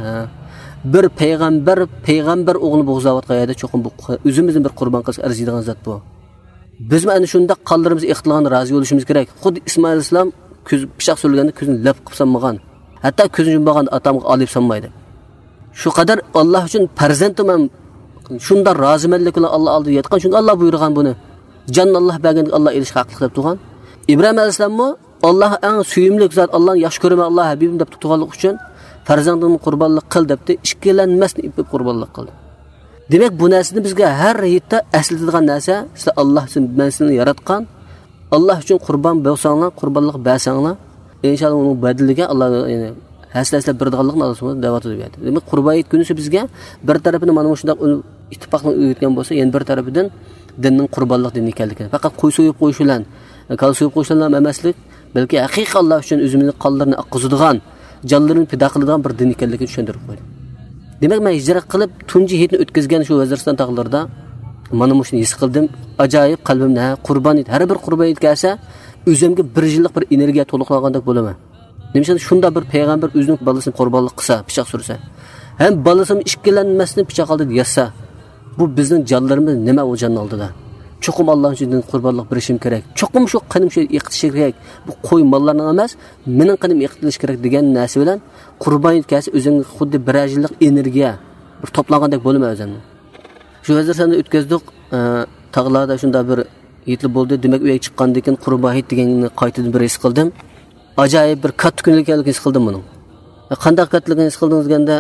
bir payg'ambar o'g'lini bo'g'zlayotgan yerda cho'qim bu o'zimizni bir qurbon qilish arziydigan zot bu. Biz mana shunda qallarimiz ixtilog'ini rozi bo'lishimiz kerak. Xuddi Ismoil alayhisalom ko'z pichoq so'lganda ko'zini lab qilib sanmagan. Hatto ko'zini yummagan atamga olib sanmaydi. Shu qadar Alloh uchun farzandim ham shunda rozimanlik bilan Alloh oldida yetgan, chunki Alloh buyurgan buni. Jon Allah bergan Allah elish haqli deb turgan. İbrahim alayhisalommi Alloh eng suyimli zot, Allohni yaxshi ko'raman, Alloh habibim deb turganlik uchun farzandimni qurbonlik qil debdi, ishkilanmasdan ipib qurbonlik qildi. Demak, bu narsani bizga har yetda aslatadigan narsa, sizlar Alloh uchun sizni yaratgan, Alloh uchun qurbon bo'lsanglar, qurbonlik bersanglar, inshaalloh uning badaliga Alloh yani haslab beradiganligini Alloh subhanahu da'vat etdi. Demak, qurboniyat kunisi bizga bir tarafini mana shunday ittifoqni o'tgan bo'lsa, yana bir tarafidan dinning qurbonlik dini ekanligini. Faqat qo'y so'yib qo'yish bilan, kal so'yib qo'yish bilan emaslik, balki haqiqiy Alloh uchun o'zimizning qonlarini oqizadigan, jonlarini fido qiladigan bir din ekanligini tushuntirib qo'ydi. Demak, men hijrat qilib tunji hitni o'tkazgan shu Vaziriston tog'larida mana shuni his qildim. Ajoyib qalbimda qurboniyat, har bir qurboniyat kelsa, o'zimga bir yillik bir energiya to'liqlagandek bo'laman. Nimishani shunda bir payg'ambar o'zining bolasini qurbonlik qilsa, pichoq sursa, ham bolasini ishkilanmasdan pichoq oldi yassa, bu bizning jonlarimiz nima o jonning oldida? Cho'qim Alloh uchun qurbonlik berishim kerak. Cho'qim shu qanim shu iqtish kerak. Bu qo'y mollarning emas, mening qanim iqtilish kerak degan narsa bilan qurboniyat kelsa, o'zingga xuddi bir yillik energiya bir to'plagandek bo'lma o'zingni. Shu Vaziristonda o'tkazdik, tog'larda shunda bir yetli bo'ldi. Demak, uyga chiqqandan keyin qurboniyat deganni qaytadan bir his qildim. Ajoyib bir katta kunlikligini his qildim buni. Qanday kattaligini his qildingiz deganda,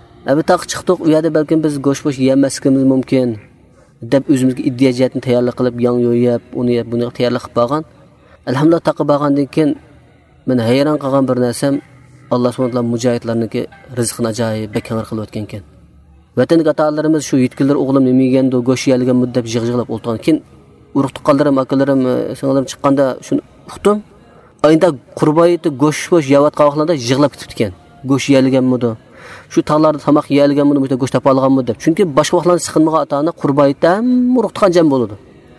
taq chiqdik, u yerda balkim biz go'sht-po'sh yemasligimiz mumkin deb o'zimizga iddiyajetni tayyorlik qilib, yang yo'yib, uni yeb, buni tayyorlik qilib bo'lgan. Alhamdulillah taqib bo'lgandan keyin men hayron qolgan bir narsam, Alloh subhanahu va taolo mujohidlarniki rizqini ajoyib bekangir qilib o'tgan ekan. Vatanlik atalarimiz shu yetkillar o'g'lim nima yeganda go'sht yeyilgan muddab yig'jig'lab o'ltirgan. Keyin urug' tuqqanlarim, akalarim, singlarim chiqqanda shuni uqdim. Ayında qurboniyatni go'sht-po'sh yeyotgan vaqtlarda yig'lab ketibdi ekan. Go'sht yeyilgan mudi. Shu tog'larda tamoq yeyilgan mudi, bu go'sht topa olganmi deb. Chunki boshqa vaqtlarda siqinmagan ota-ona qurboniyatdan urug'tgan jam bo'ladi.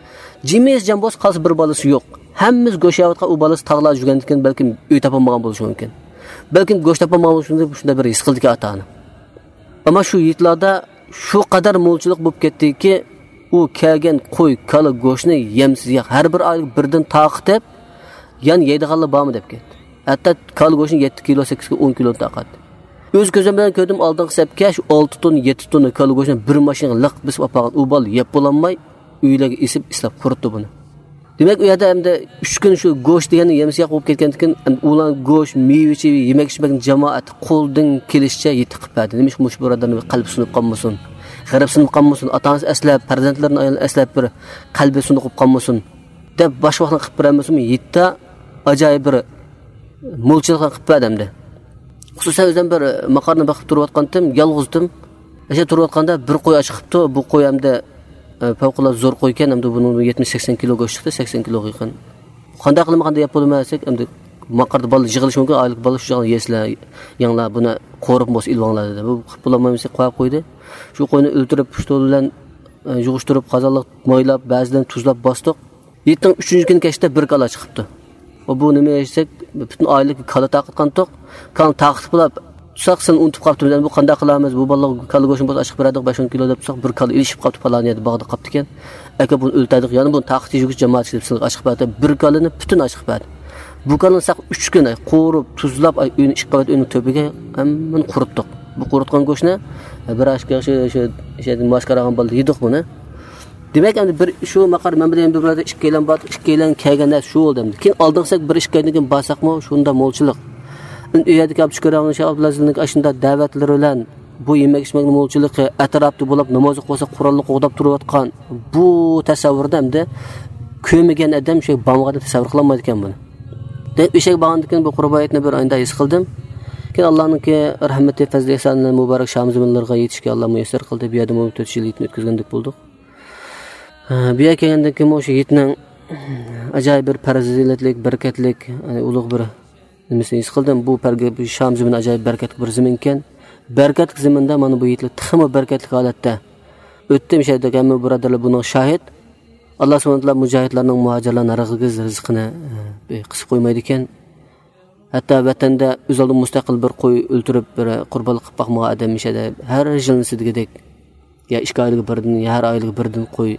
Jimis jam bo'lsa qolsa bir bolasi yo'q. Hammamiz go'sht yeyotgan u bolasi tog'lar yurgandan keyin balkim uy topolmagan bo'lishi mumkin. Balkim go'sht topolmagan shunda bir his qildiki ota-ona. Ammo shu yitlarda shu qadar mo'lchilik bo'lib ketdiki, u kelgan qo'y, kala go'shtni yemsiz har bir oylik birdan taqib yan yeydiganlar bormi deb ketdi. Hatto kal go'shni 7 kilo, 8 kilo, 10 kilo taqatdi. O'z ko'zim bilan ko'rdim, oldingi sapga shu 6 ton, 7 ton kal go'shni bir mashina liq bisib olgan. U bol yeb bo'lolmay, uylarga isib islab quritdi buni. Demak, u yerda hamda 3 kun shu go'sht deganni yemsiz bo'lib ketgandan keyin ular go'sht, meva-chi, yemak-ichmak jamoat qo'ldan kelishcha yetib qildi. Nima mush birodarning qalbi sunib qolmasin. G'arib sunib qolmasin, ota-onasi aslab, farzandlarini aslab bir qalbi sunib qolmasin deb bosh vaqtni qilib beramiz-mi? Yetda ajoyib bir mo'lchilik qilib berdi. Xususan o'zim bir maqarni baqib turayotgandim, yolg'izdim. O'sha turayotganda bir qo'y chiqibdi. Bu qo'y hamda favqulodda zo'r qo'y ekan, hamda buni 70-80 kilo go'sht chiqdi, 80 kilo yaqin. Qanday qilmaganda yeb bo'lmasak, hamda maqarda bola yig'ilish mumkin, oylik bola shu joyga yeslar, yanglar buni qo'rib bo'lsa ilvonlar dedi. Bu qilib bo'lmaysa qo'yib qo'ydi. Shu qo'yni o'ltirib, pushto bilan yug'ishtirib, qazonliq moylab, ba'zidan tuzlab bosdik. 3-kun kechda bir kala chiqibdi. Bu nima desak, butun oylik kala taqitgandik. Kan taqit qilib, tutsaqsin unutib qolibdi. Bu qanday qilamiz? Bu bolalar kala go'shini bo'z ochiq berdik 5-10 kilo deb tutsaq, bir kala ilishib qolibdi falan edi, bog'da qolibdi ekan. Aka buni o'ltirdik, ya'ni bu taqit yug'ish jamoat deb silq ochiq berdi. Bir kalani butun ochiq berdi. Bu kalani saq 3 kun qo'rib, tuzlab, uyni ishqabat uyning to'piga hammasini quritdik. Bu quritgan go'shni bir ashka o'sha maskaragan bo'ldi, yedik buni. Demak, endi bir shu maqar men bilan bir birada 2 kaylan bor, 2 kaylan kelganda shu bo'ldi. Keyin oldinsak bir 2 kaydan keyin borsaqmi, shunda mo'lchilik. U yerda kelib chiqargan Shayx Abdulazizning ashunda da'vatlari bilan bu yemak ichmakning mo'lchiligi atrofda bo'lib namoz o'qisa, Qur'onni o'qib turayotgan bu tasavvurda hamda ko'migan odam shu bamg'ada tasavvur qilolmaydi ekan buni. Deb eshak bag'andan keyin bu qurboniyatni bir oyda his qildim. Keyin Allohningki rahmati, fazli ihsonidan muborak shamzimlarga yetishga Alloh muyassar qildi. Bu yerda 4 yil o'tkazgandek bo'ldik. Bu yerga kelgandan keyin o'sha yitning ajoyib bir fazilatlik, barakatlik, ulug' bir nimasini his qildim. Bu Sham zimini ajoyib barakatli bir zimin ekan. Barakatli ziminda mana bu yitlar tixmi barakatli holatda o'tdi. O'sha hamma birodarlar buning shohid. Alloh subhanahu va taolo mujohidlarning, muhojirlarning rizqini qisib qo'ymaydi ekan. Hatto vatanda o'zaldi mustaqil bir qo'y o'ltirib bir qurbonlik qilib boqmagan odam ishada har yilni sidgidek ya 2 oylik birdan, ya har oylik birdan qo'y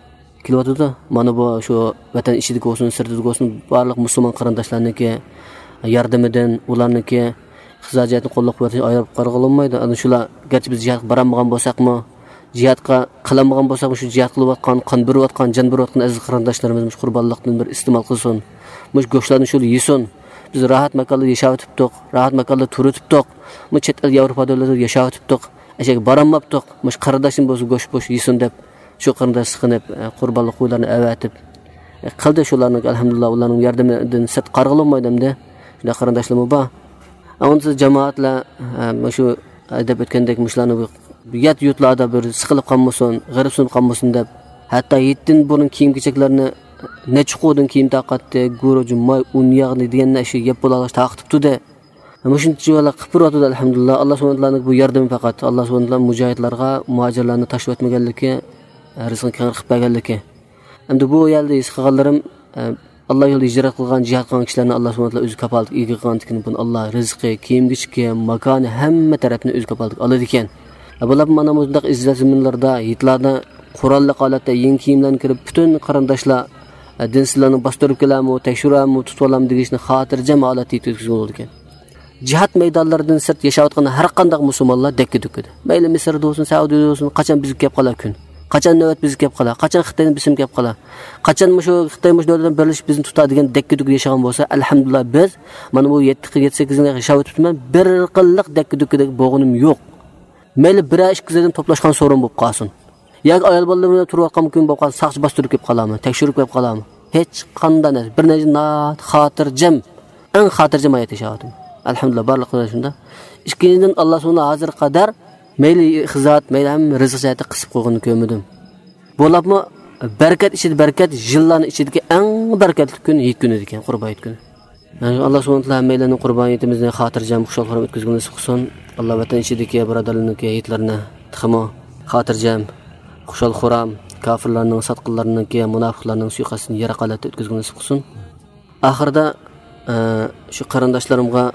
kelyapti. Mana bu shu vatan ichidagi bo'lsin, sirtidagi bo'lsin, barliq musulmon qarindoshlarniki yordamidan ularniki iqtisodiyotni qo'llab-quvvatlash ayirib qaralmaydi. Ana shular garchi biz jihad boramagan bo'lsakmi, jihadga qilamagan bo'lsak, shu jihad qilayotgan, qon berayotgan, jon berayotgan aziz qarindoshlarimiz qurbonlikdan bir iste'mol qilsin. Mush go'shtlarni shu yesin. Biz rahat makonda yashab o'tibdik, rahat makonda turibdik. Mu chet el Yevropa davlatlarida yashab o'tibdik. Ashak boramabdik. Mush qarindoshim bo'lsa go'sht bo'sh yesin deb shu qarindosh siqinib qurbonlik qo'ylarni avatib qildi shularni alhamdulillah ularning yordamidan sat qarg'ilmaydi-da. Shunda qarindoshlarimiz bor. Onda jamoatlar shu adab o'tgandek mushlarni yat yurtlarda bir siqilib qolmasin, g'aribsinib qolmasin deb hatto yettin burun kiyim-kechaklarni necha qo'din kiyim taqatdi, go'roji moy, un yog'ni deganni shu yeb bo'lalash taqtibdi-da. Shuncha yo'llar qilib turadi alhamdulillah. Alloh subhanahu va taoloning bu yordami faqat Alloh subhanahu va taolo mujohidlarga, muhojirlarni tashlab o'tmaganligi, rizqini keng qilib berganligi. Endi bu yerda his qilganlarim Alloh yo'lida hijrat qilgan, jihad qilgan kishilarni Alloh subhanahu va taolo o'zi kafolat qilganligini, buni Alloh rizqi, kiyim-kechak, makoni hamma tarafni o'zi kafolat oladi ekan. Bular mana bunday izzat zaminlarda, yitlarda qurolli holatda yangi kiyimlarni kirib, butun qarindoshlar dinsizlarni bostirib kelami, tekshirami, tutib olami degishni xotirjam holatda yetkazgan bo'ldi ekan. Jihad maydonlaridan sirt yashayotgan har qanday musulmonlar dakki-dukkidi. Mayli Misrda bo'lsin, Saudiyada bo'lsin, qachon bizga kelib qolar kun. Qachon navbat bizga kelib qolar, qachon Xitoydan bizim kelib qolar. Qachon shu Xitoy davlatdan birlashib bizni tutadigan dakki-dukki yashagan bo'lsa, alhamdulillah biz mana bu 7-8 yil yashab o'tibman, bir qilliq dakki-dukkidagi bo'g'inim yo'q. Mayli 1-2 yildan to'plashgan so'rin bo'lib qolsin. Yoki ayol bolalar bilan turayotgan kun bo'lib qolsa, saqchi bostirib kelib qolarmi, tekshirib kelib qolarmi? Hech qanday emas. Bir necha xotirjam, eng xotirjam hayot yashayapti. Alhamdulillah barliqlar shunda. Ikkinchidan Alloh subhanahu hozir qadar mayli xizmat, mayli ham rizq sayati qisib qo'yganini ko'rmadim. Bo'labmi barakat ichida barakat, yillarning ichidagi eng barakatli kun Hayit kuni ekan, Qurban Hayit kuni. Alloh subhanahu taolo maylining Qurban Hayitimizni xotirjam, xushal o'tkazgan nasib qilsin. Alloh vatan ichidagi birodarlarning hayitlarini tixmo xotirjam, xushal xuram, kofirlarning, satqinlarning, munofiqlarning suiqasini yara qalatda o'tkazgan nasib qilsin. Oxirida shu qarindoshlarimga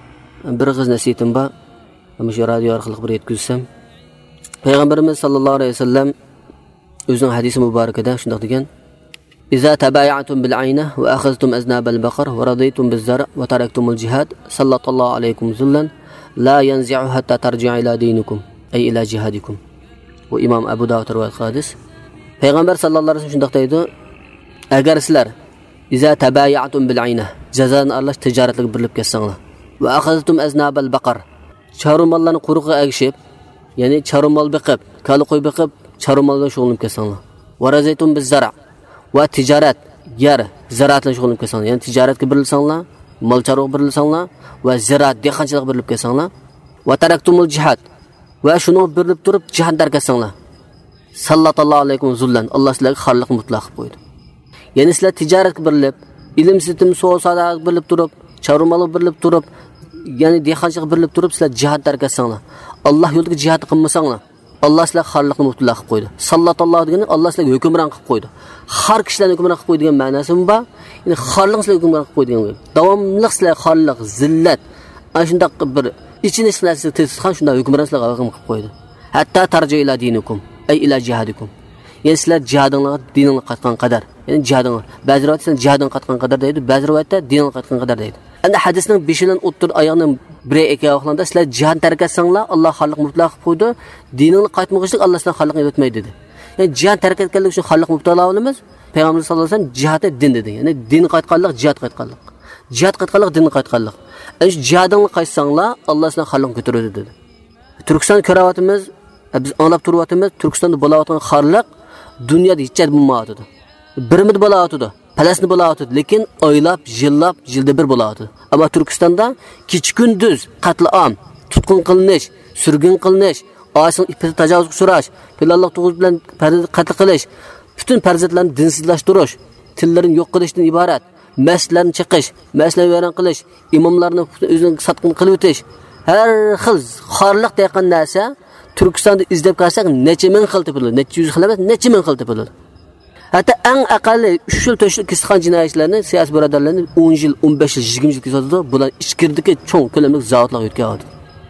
bir qiz nasihatim bor. Shu radio orqali bir yetkazsam. Payg'ambarimiz sallallohu alayhi vasallam o'zining hadisi muborakida shunday degan: "Iza tabaya'tum bil ayna wa akhadhtum aznab al baqar wa radaytum biz zar wa taraktum al jihad, sallallahu alaykum zullan la yanzi'u hatta tarji'u ila dinikum ay ila jihadikum." Bu Imom Abu Dawud rivoyat hadis. Payg'ambar sallallohu alayhi vasallam shunday deydi: "Agar sizlar iza tabaya'tum bil ayna, jazoni aralash tijoratga birilib ketsanglar, va akhadhtum aznab al baqar, charumallarni quruqqa agishib, ya'ni charumal biqib, kali qo'y biqib, charumaldan shug'ullanib ketsanglar. Va razaytum biz zara va tijorat, yer, ziraat bilan shug'ullanib ketsanglar, ya'ni tijoratga birilsanglar, mol charuq birilsanglar va ziraat, dehqonchilik birilib ketsanglar. Va taraktumul jihad, va shuni birilib turib jihad darkasanglar. Sallallohu alaykum zullan, Alloh sizlarga xorliq mutlaq qilib qo'ydi. Ya'ni sizlar tijoratga birilib, ilm sitim so'sada birilib turib, charumalı birilib turib, ya'ni dehqonchilik birilib turib sizlar jihad darkasanglar. Alloh yo'lida jihad qilmasanglar, Alloh sizlarga xorliqni mutlaq qilib qo'ydi. Sallallohu degani Alloh sizlarga hukmron qilib qo'ydi. Har kishilarni hukmron qilib qo'ydigan ma'nosi bor. Ya'ni xorliqni sizlarga hukmron qilib qo'ydigan. Davomli sizlarga xorliq, zillat, ana shunday bir ichini sizlarga tesisxon shunday hukmron sizlarga hukm qilib qo'ydi. Hatta tarji ila dinikum ay ila jihadikum. Yani sizlar jihadinglarga dininglarga qatgan qadar. Yani jihadinglar. Ba'zi rivoyatda jihadingga qatgan qadar deydi, ba'zi rivoyatda diningga qatgan qadar deydi. Endi hadisning 5-dan o'ttir oyog'ini 1-2 oyoqlanda sizlar jihad tark etsanglar, Alloh xalq mutlaq qilib qo'ydi. Diningga qaytmoqchilik Alloh sizlarni xalqini o'tmaydi dedi. Yani jihad tark etganlik uchun xalq mubtalo bo'lamiz. Payg'ambar sollallohu alayhi vasallam jihadni din dedi. Yani din qaytganlik, jihad qaytganlik. Jihad qaytganlik, din qaytganlik. Yani jihadingga qaytsanglar, Alloh sizlarni xalqini ko'taradi dedi. Turkiston ko'ryapmiz, biz anglab turyapmiz, Turkistonda bo'layotgan xorliq dunyoda hech joyda bo'lmayapti. Birmid bo'layapti, Falastin bo'layapti, lekin oylab, yillab, yilda bir bo'layapti. Ammo Turkistonda kecha kunduz qatl-am, tutqun qilinish, surgun qilinish, oson ipini tajovuz surash, pilalloq tug'ish bilan qatl qilish, butun farzandlarni dinsizlashtirish, tillarini yo'q qilishdan iborat, masjidlarni chiqish, masjidlarni vayron qilish, imomlarni o'zini satqin qilib o'tish, har xil xorliq degan narsa Turkistonda izlab qarsak necha ming xil topiladi, necha yuz xil emas, necha ming xil topiladi. Hatta eng aqalli 3 yil to'shlik kisxon jinoyatchilarni, siyosiy birodarlarni 10 yil, 15 yil, 20 yil kesatdi. Bular ichkirdagi cho'ng ko'lamli zavodlar o'tkazadi.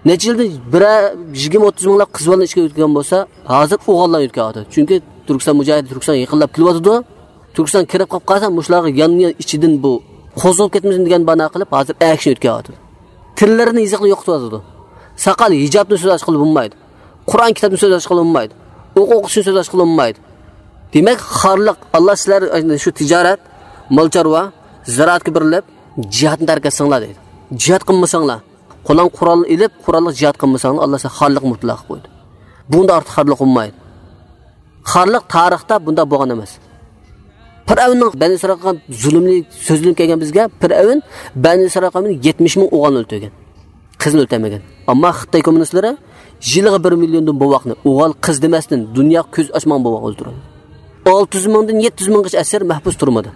Necha yilda 20-30 minglab qiz bola ishga o'tgan bo'lsa, hozir o'g'illar o'tgandi. Chunki Turkiston mujohid Turkiston yaqinlab kelyapti. Turkiston kirib qolib qolsa, mushlarga yangi ichidan bu qo'zg'alib ketmasin degan bana qilib, hozir action o'tgandi. Tillarini izoqli yo'qotadi. Saqal hijobni so'z qilib bo'lmaydi. Qur'on kitobini so'z qilib bo'lmaydi. O'qishni so'z qilib bo'lmaydi. Demak, xorliq Allah sizlar shu tijorat, mol chorva, ziraatga birilib, jihadni tark etsanglar deydi. Jihad qilmasanglar, qo'lan qurol ilib, qurolli jihad qilmasanglar, Allah sizlarga xorliq mutlaq qo'ydi. Bunda ortiq xorliq bo'lmaydi. Xorliq tarixda bunda bo'lgan emas. Firavunning Bani Isroilga zulmli so'zlab kelgan bizga Firavun Bani Isroilga 70 ming o'g'il o'ldirgan. Qizni o'ldirmagan. Ammo Xitoy kommunistlari yiliga 1 milliondan bovoqni o'g'il qiz demasdan dunyo ko'z ochmon bovoq o'ldiradi. 600 mingdan 700 minggacha asir mahbus turmadi.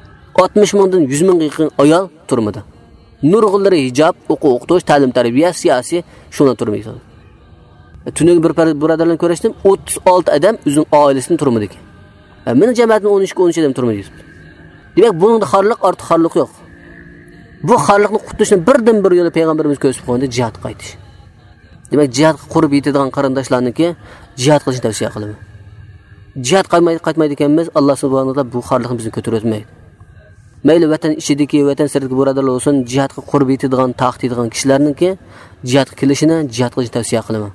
60 mingdan 100 mingga yaqin ayol turmadi. Nurg'unlari hijob, o'qitish, ta'lim tarbiya, siyosiy shuna turmaydi. Tuning bir birodarlarni ko'rishdim, 36 odam o'zining oilasini turmadi ekan. Meni jamoatning 12-13 odam turmaydi. Demak, buningda xorliq ortiq xorliq yo'q. Bu xorliqni qutishni birdan bir yo'li payg'ambarimiz ko'rsatib qo'ydi, jihad qaytish. Demak, jihad qurib yetadigan qarindoshlarniki jihad qilishni tavsiya qilaman. Jihad qaytmaydi ekanmiz, Alloh subhanahu va taolo bu xorliqni bizni ko'tarib o'tmaydi. Mayli vatan ichidagi, vatan sirtidagi birodarlar bo'lsin, jihadga qurib yetadigan, taqt etadigan kishilarningki jihadga kelishini, jihad qilishni tavsiya qilaman.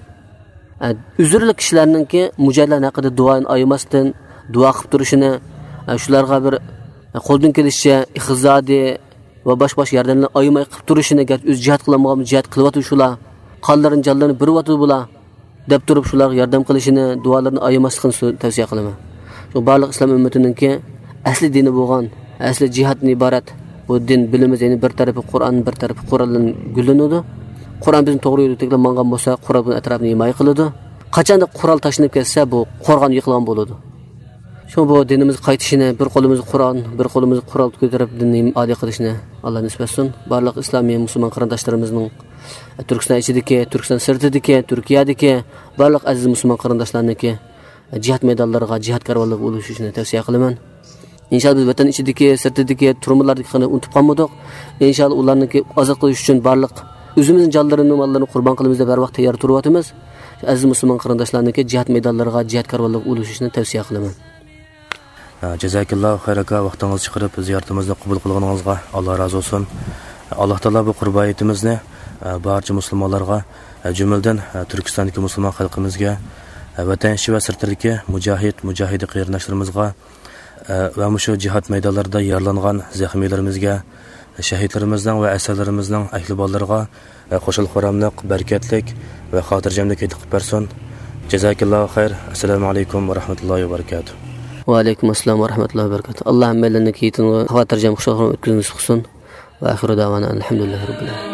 Uzrli kishilarningki mujohidlar haqida duoini aymasdan duo qilib turishini, shularga bir qo'ldan kelishicha ixzodi va bosh yordamlarni aymay qilib turishini, o'z jihad qilmagan jihad qilyapti shular, qonlarini jonlarini biryapti bular deb turib shularga yordam qilishini, duolarni aymasligini tavsiya qilaman. Shu barliq islom ummatininki asli dini bo'lgan, asli jihaddan iborat bu din bilimiz, ya'ni bir tarafi Qur'on, bir tarafi Qur'ondan gullanadi. Qur'on bizni to'g'ri yo'lga teklab mangan bo'lsa, Qur'on atrofini himoya qiladi. Qachonda Qur'on tashlanib ketsa, bu qo'rg'on yiqilgan bo'ladi. Shu bu dinimiz qaytishini, bir qo'limizni Qur'on, bir qo'limizni Qur'on ko'tarib dinni ado qilishni Alloh nasib etsin. Barliq islomiy musulmon qarindoshlarimizning Turkiston ichidagi, Turkiston sirtidagi, Turkiyadagi barliq aziz musulmon qarindoshlarniki jihad maydonlariga jihad karvonlariga ulashishni tavsiya qilaman. İnşallah biz vatan içindeki, sirtidagi turmalardagi qani unutib qolmadik. İnşallah ularniki ozod qilish uchun barliq o'zimizning jonlarini, mollarini qurbon qilamiz deb har vaqt tayyor turyapmiz. Aziz musulmon qarindoshlarniki jihad maydonlariga jihad karvonlariga ulashishni tavsiya qilaman. Jazakallohu xayraka vaqtingizni chiqarib ziyoratimizni qabul qilganingizga Alloh razı olsun. Alloh taolo bu qurbayatimizni barcha musulmonlarga, jumladan Turkistondagi musulmon xalqimizga, vatan ichi va sirtidagi mujohid qarindoshlarimizga va shu jihad maydonlarida yaralangan zaxmiylarimizga, shahidlarimizning va asarlarimizning ahli bolalarga qo'shil xo'ramliq, barakatlik va xotirjamlik yetib bersin. Jazakallohu xayr. Assalomu alaykum va rahmatullohi va barakatuh. Va alaykum assalom va rahmatullohi va barakatuh. Alloh hammalarni keytini xotirjam xushxo'ram o'tkazishni qilsin. Va oxiru davona alhamdulillahi robbil alamin.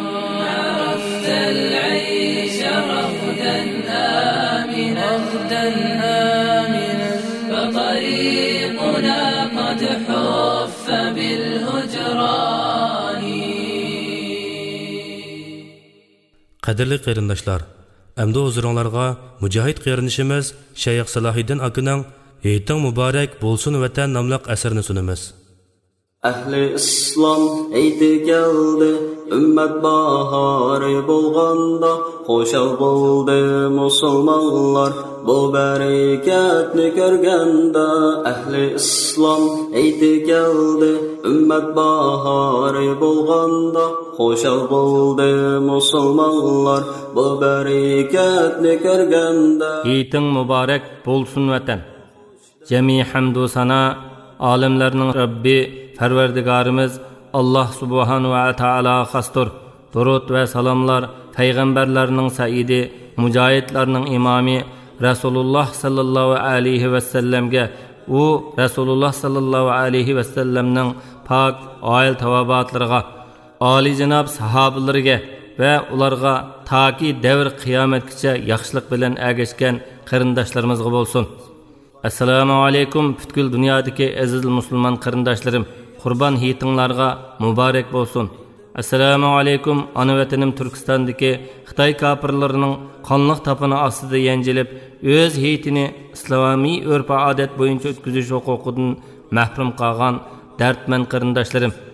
Qadrli qarindoshlar, endi huzuringizga mujohid qarindishimiz Shayx Salohiddin akaning Hayitің muborak bo'lsin vatan nomli asarni sunamiz. Ahli islom aydi keldi, ummat bahori bo'lganda, xo'shal bo'ldi musulmonlar bu barakatni ko'rganda. Ahli islom aydi keldi, ummat bahori bo'lganda, xo'shal bo'ldi musulmonlar bu barakatni ko'rganda. Hayitің muborak bo'lsin vatan. Cemi hamdu sana alimlerinin Rabbi Perverdigarimiz Allah subhanahu wa ta'ala xastur. Durud ve salamlar peygamberlerinin saidi, mücahitlerinin imami Resulullah sallallahu aleyhi ve sellemge u Resulullah sallallahu aleyhi ve sellemnin pak ail tavabatlarına, Ali cenab sahabilerine ve ularga taki devr kıyametkice yaxşılık bilen ergeçken qarindoshlarımızga bolsun. Assalamu alaykum bütkül dünyadaki aziz musulmon qarindoshlarım. Qurban hiyitinglarga muborak bo'lsin. Assalamu alaykum ana vatanim Turkistondagi Xitoy kafirlarining qonliq tapini ostida yanjilib, o'z hiyitini islomiy urf-odat bo'yicha o'tkazish huquqidan mahrum qolgan dardmand qarindoshlarim.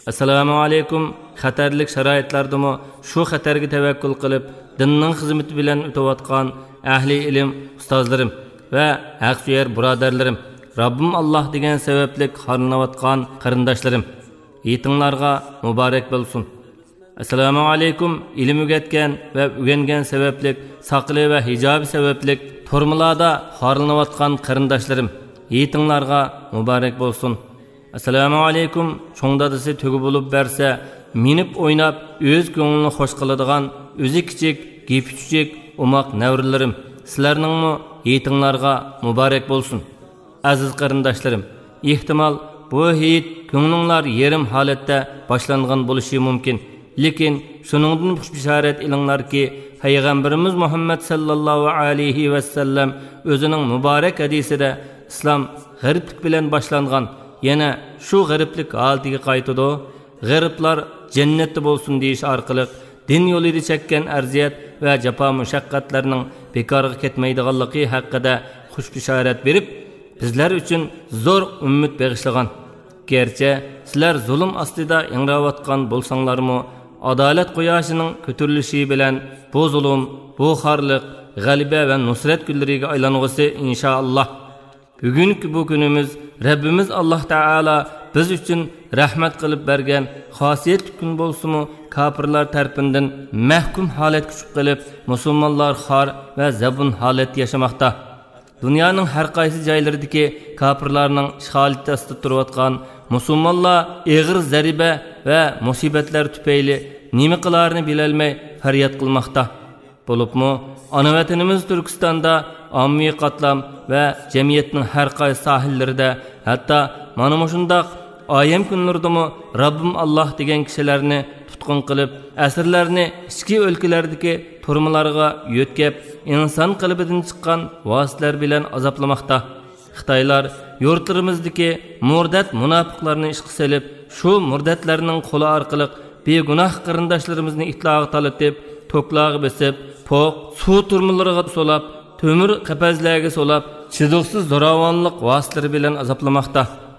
Assalomu alaykum. Xatarlik sharoitlardami shu xatarga tavakkul qilib, dinning xizmati bilan o'tayotgan ahli ilm ustozlarim va haqsuyer birodarlarim, Rabbim Alloh degan sababli qarinayotgan qarindoshlarim, yetinglarga muborak bo'lsin. Assalomu alaykum. Ilm o'rgatgan va o'rgangan sababli, saqli va hijobi sababli turmalarda qarinayotgan qarindoshlarim, yetinglarga muborak bo'lsin. Assalomu alaykum. Cho'ng dadasi tugi bo'lib bersa, minib o'ynab, o'z ko'nglini xo'sh qiladigan, o'zi kichik, gepi chuchik, umoq navrlarim, sizlarningmi yetinglarga muborak bo'lsin. Aziz qarindoshlarim, ehtimol bu hit ko'nglinglar yerim holatda boshlangan bo'lishi mumkin. Lekin shuningdan xush bishorat ilinglarki, Payg'ambarimiz Muhammad sallallohu alayhi va sallam o'zining muborak hadisida islom g'arblik bilan boshlangan, yana shu g'arblik holatiga qaytadi. G'arblar jannatda bo'lsin deyish orqali din yo'lida chekkan arziyat va jafo mushaqqatlarning bekorga ketmaydiganligi haqida xush bishorat berib, bizlar uchun zo'r umid bag'ishlagan. Gerçi sizlar zulm ostida ingrayotgan bo'lsanglarmi, adolat quyoshining ko'tarilishi bilan bu zulm, bu xorliq, g'alaba va nusrat kunlariga aylang'usi inshaalloh. Bugungi bu kunimiz Rabbimiz Alloh taolo biz uchun rahmat qilib bergan xosiyatli kun bo'lsa-mu, kofirlar tarafidan mahkum holat kuchib qilib, musulmonlar xor va zabun holat yashamoqda. Dunyoning har qaysi joylaridagi kofirlarning ishg'olida ostida turayotgan musulmonlar og'ir zarba va musibatlar tufayli nima qilarini bilolmay faryod qilmoqda. Bo'libmi, ona vatanimiz Turkistonda ommaviy qatlam va jamiyatning har qaysi sohalarida, hatto mana shundoq ayam kunlardami Rabbim Alloh degan kishilarni tutqun qilib, asrlarni ichki o'lkalardagi turmalarga yo'tkab, inson qalbidan chiqqan vositalar bilan azoblamoqda. Xitoylar yurtlarimizdagi murdat munofiqlarni ishga solib, shu murdatlarning qo'li orqali begunoh qarindoshlarimizni itloqqa talatib, to'qlarga besib, poq suv turmalariga solab, to'mir qapazlarga solab, chidiqsiz zo'ravonlik vositalari bilan azoblamoqda.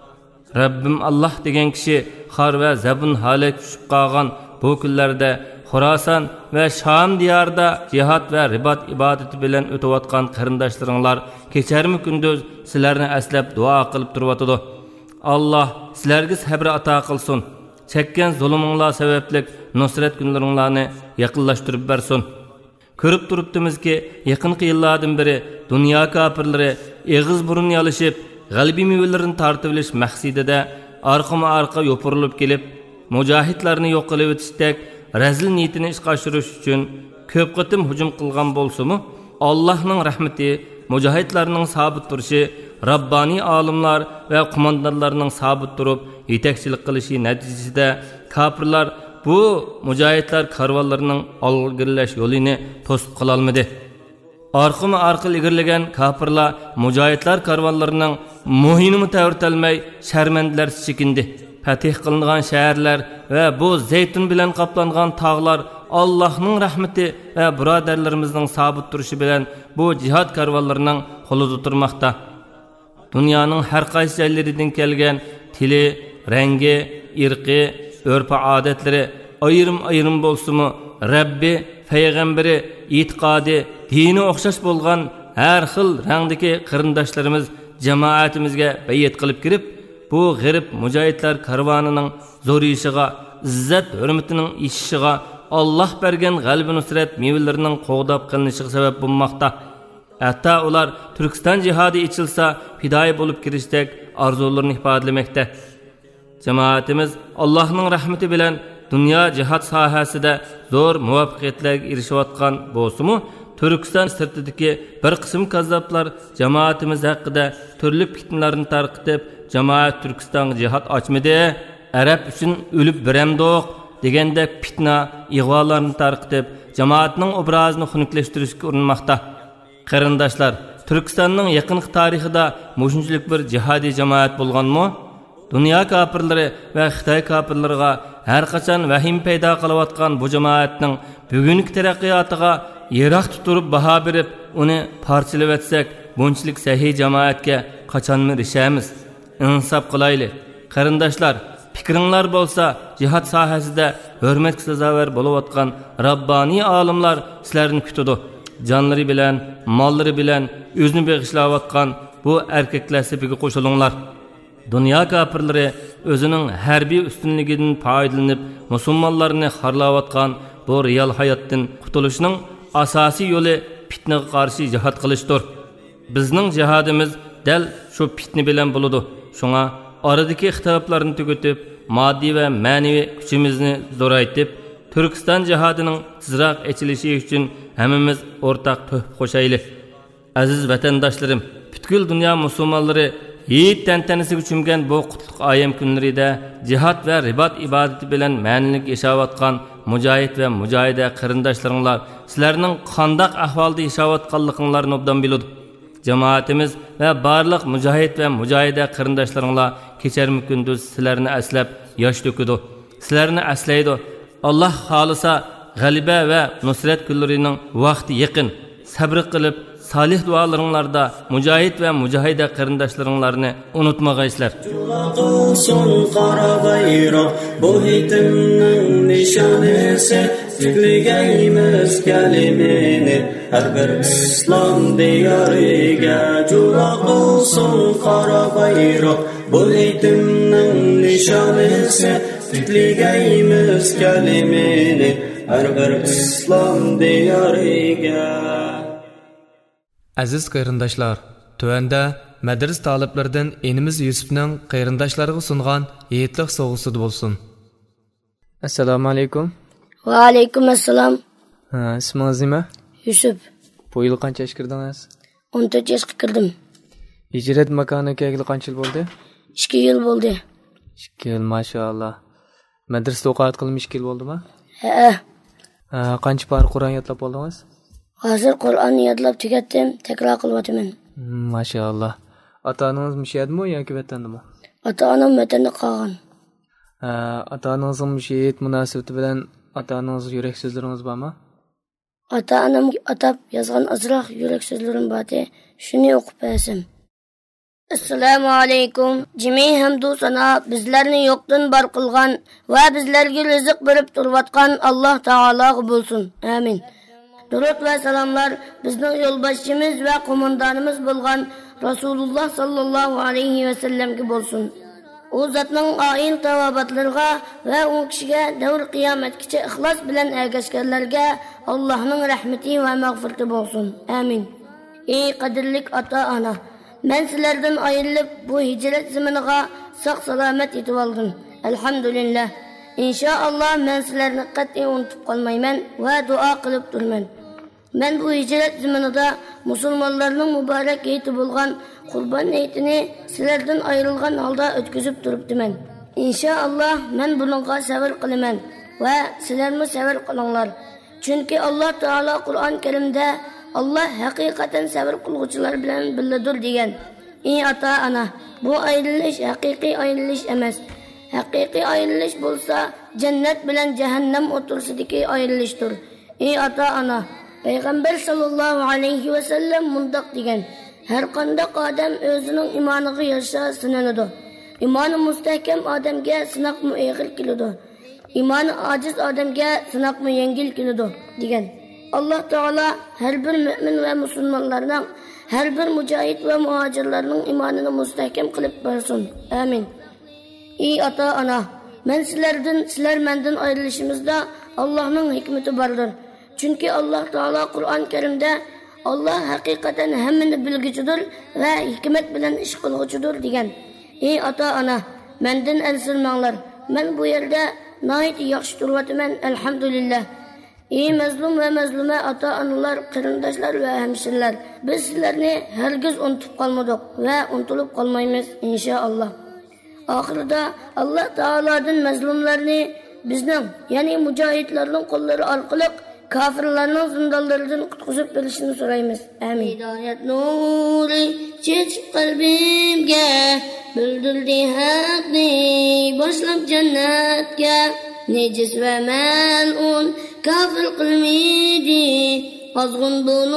Rabbim Alloh degan kishi xor va zabun holat tushib qolgan bu kunlarda Xorason va Sham diyorida jihad va ribot ibodati bilan o'tayotgan qarindoshlaringlar kecharmi kunduz sizlarni aslab duo qilib turibdi. Alloh sizlarga sabr ato qilsin. Chekkan zulminglar sababli nusrat kunlaringlarni yaqinlashtirib bersin. Ko'rib turibdimizki, yaqinqi yillardan beri dunyo kofirlari eg'iz burun yalishib, g'albiy mevlarini tortib olish maqsadida orqama-orqa yo'pirilib kelib, mujohidlarni yo'q qilib o'tishdek razil niyatini ishga oshirish uchun ko'p qatim hujum qilgan bo'lsa-mu, Allohning rahmati, mujohidlarning sabit turishi, Rabbani olimlar va qo'mondonlarning sabit turib yetakchilik qilishi natijasida kofirlar bu mujohidlar karvonlarining olg'irlash yo'lini to'sib qola olmadi. Orqama-orqa ilgirlagan kofirlar mujohidlar karvonlarining muhinini ta'virtalmay sharmandalar chekindi. Fatih qilingan shaharlar va bu zaytun bilan qoplangan tog'lar Allohning rahmati va birodarlarimizning sabit turishi bilan bu jihad karvonlarining qo'lida turmoqda. Dunyoning har qaysi joylaridan kelgan tili, rangi, irqi, urf-odatlari ayrim bo'lsa-mu, Rabbi, payg'ambari, e'tiqodi, dini o'xshash bo'lgan har xil rangdagi qarindoshlarimiz jamoatimizga bay'at qilib kirib, bu g'arib mujohidlar karvonining zo'riyishiga, izzat hurmatining ishishiga, Alloh bergan g'alaba nusrat mevalarining qo'g'dab qilinishiga sabab bo'lmoqda. Hatto ular Turkiston jihodi ichilsa fidoyi bo'lib kirishdek orzularini ifodalamoqda. Jamoatimiz Allohning rahmati bilan dunyo jihad sohasida zo'r muvaffaqiyatlarga erishayotgan bo'lsa-mu, Turkiston sirtidagi bir qism kazzoblar jamoatimiz haqida turli fitnalarni tarqitib, jamoat Turkiston jihad ochmadi, Arab uchun o'lib biramdoq deganda fitna, ig'volarni tarqitib, jamoatning obrazini xunuklaştirishga urinmoqda. Qarindoshlar, Turkistonning yaqinqi tarixida mushunchalik bir jihodiy jamoat bo'lganmi? Dunyo kofirlari va Xitoy kofirlariga har qachon vahim paydo qilayotgan bu jamoatning bugungi taraqqiyotiga yiroq turib baho berib, uni parchalab etsak, bunchalik sahiy jamoatga qachonmi erishamiz? Insof qilaylik. Qarindoshlar, fikringlar bo'lsa, jihad sohasida hurmatga sazovor bo'layotgan Rabboniy olimlar sizlarni kutadi. Jonlari bilan, mollari bilan o'zini bag'ishlayotgan bu erkaklar safiga qo'shilinglar. Dünya kafirlari o'zining harbiy ustunligidan foydalanib, musulmonlarni xorlayotgan bu real hayotdan qutulishning asosiy yo'li fitnaga qarshi jihad qilishdir. Bizning jihadimiz dal shu fitna bilan bo'ladi. Shunga aradagi ixtiloflarni tugatib, moddiy va ma'naviy kuchimizni zo'raytib, Turkiston jihadining tezroq ochilishi uchun hammamiz o'rtaq tuhfa qo'shaylik. Aziz vatandoshlarim, butkul dunyo musulmonlari Yiğit tantanasiga cho'mgan bu qutlug' ayam kunlarida jihad va ribat ibodati bilan ma'nilik yashayotgan mujohid va mujohida qarindoshlaringlar sizlarning qandoq ahvolda yashayotganliklarini obdan biladi. Jamoatimiz va barliq mujohid va mujohida qarindoshlaringlar kecharmi kunduz sizlarni aslab yosh to'kidi. Sizlarni aslaydi. Alloh xolisa g'alaba va nusrat kunlarining vaqti yaqin. Sabr qilib salih dualaringlarda mujohid va mujahida qarindoshlaringlarni unutmag'aysizlar. Qilsin qora bayroq bu hitimning nishonasi, tikligaymiz kalimani har bir islom diyoriga. Jula qilsin qora bayroq bu hitimning nishonasi, tikligaymiz kalimani har bir islom diyoriga. Aziz qarindoshlar, tövəndə mədəris taliblərdən enimiz Yusufның qarindoshlarına sunğan yeyitlik soğusudu bolsun. Assalamu alaykum. Va alaykum assalam. İsmingiz nima? Yusuf. Bu yil qancha yoshga kirdingiz? 14 yoshga kirdim. Hijrat makoniga kelgili qancha yil bo'ldi? 2 yil bo'ldi. 2 yil, maşallah. Madrasada o'qiyat qilib 2 yil bo'ldimi? Ha. Qancha par Qur'on yodlab oldingiz? Hozir Qur'onni yodlab tugatdim, takror qilyapman. Maşallah. Ota-onangiz mushayadmi yoki vatandami? Ota-onam vatanda qolgan. Ota-onangizning mushayat munosabati bilan ota-onangiz yurak so'zlaringiz bormi? Ota-onam atab yozgan azroq yurak so'zlarim bordi. Shuni o'qib bersam. Assalomu alaykum. Jami hamdu sana bizlarni yo'qdan bor qilgan va bizlarga rizq berib turayotgan Alloh taologa bo'lsin. Amin. Durud ve selamlar bizning yo'lboshchimiz ve qo'mondonimiz bo'lgan Rasululloh sallallohu alayhi ve sellemga bo'lsin. O zatning oil tavobatlarga ve u kishiga davr qiyomatgacha ixlos bilan ergashganlarga Allohning rahmati ve mag'firati bo'lsin. Amin. Ey qadrlik ota-ona, men sizlardan ayrilib bu hijrat zamaniga sog' salomat yetib oldim. Alhamdulillah. İnşallah men sizlarni qat'iy unutib qolmayman va duo qilib turman. Men bu hijrat zamanida musulmonlarning muborak hayiti bo'lgan Qurban hayitini sizlardan ayrilgan holda o'tkazib turibdiman. İnşallah men bunga sabr qilaman va sizlarmi sabr qilinglar. Chunki Alloh taolo Qur'on Karimda Alloh haqiqatan sabr qiluvchilar bilan birgadir degan. Ey ota-ona, bu ayrilish haqiqiy ayrilish emas. Haqiqiy ayrilish bo'lsa, jannat bilan jahannam o'tirsidagi ayrilishdir. Ey ota-ona, Payg'ambar sallallohu alayhi va sallam mundaq degan: har qanday odam o'zining iymoniga yarasha sinaladi. Iymoni mustahkam odamga sinoqmi og'ir keladi. Iymoni ojiz odamga sinoqmi yengil keladi degan. Alloh taolo har bir mu'min va musulmonlarning, har bir mujohid va muhojirlarning iymonini mustahkam qilib bersin. Amin. Ey ota-ona, men sizlar mendan ayrilishimizda Allohning hikmati bordir. Chunki Alloh taolo Qur'on Karimda Alloh haqiqatan hammani bilguchidir va hikmat bilan ish qilguchidir degan. Ey ota-ona, mendan ansirmanglar. Men bu yerda nihoyat yaxshi turibman, alhamdulillah. Ey mazlum va mazluma ota-onalar, qarindoshlar va hamshirlar, biz sizlarni hargiz unutib qolmadik va unutilib qolmaymiz inshaalloh. Oxirida Alloh taolodan mazlumlarni bizning, ya'ni mujohidlarning qo'llari orqali kafirlarning zindonlaridan qutqizib berishini so'raymiz. Amin. Hidoyat nuri chechib qalbimga, bildirdi haqni boshlab jannatga. Nejis va mal'un kafir qilmaydi, ozg'un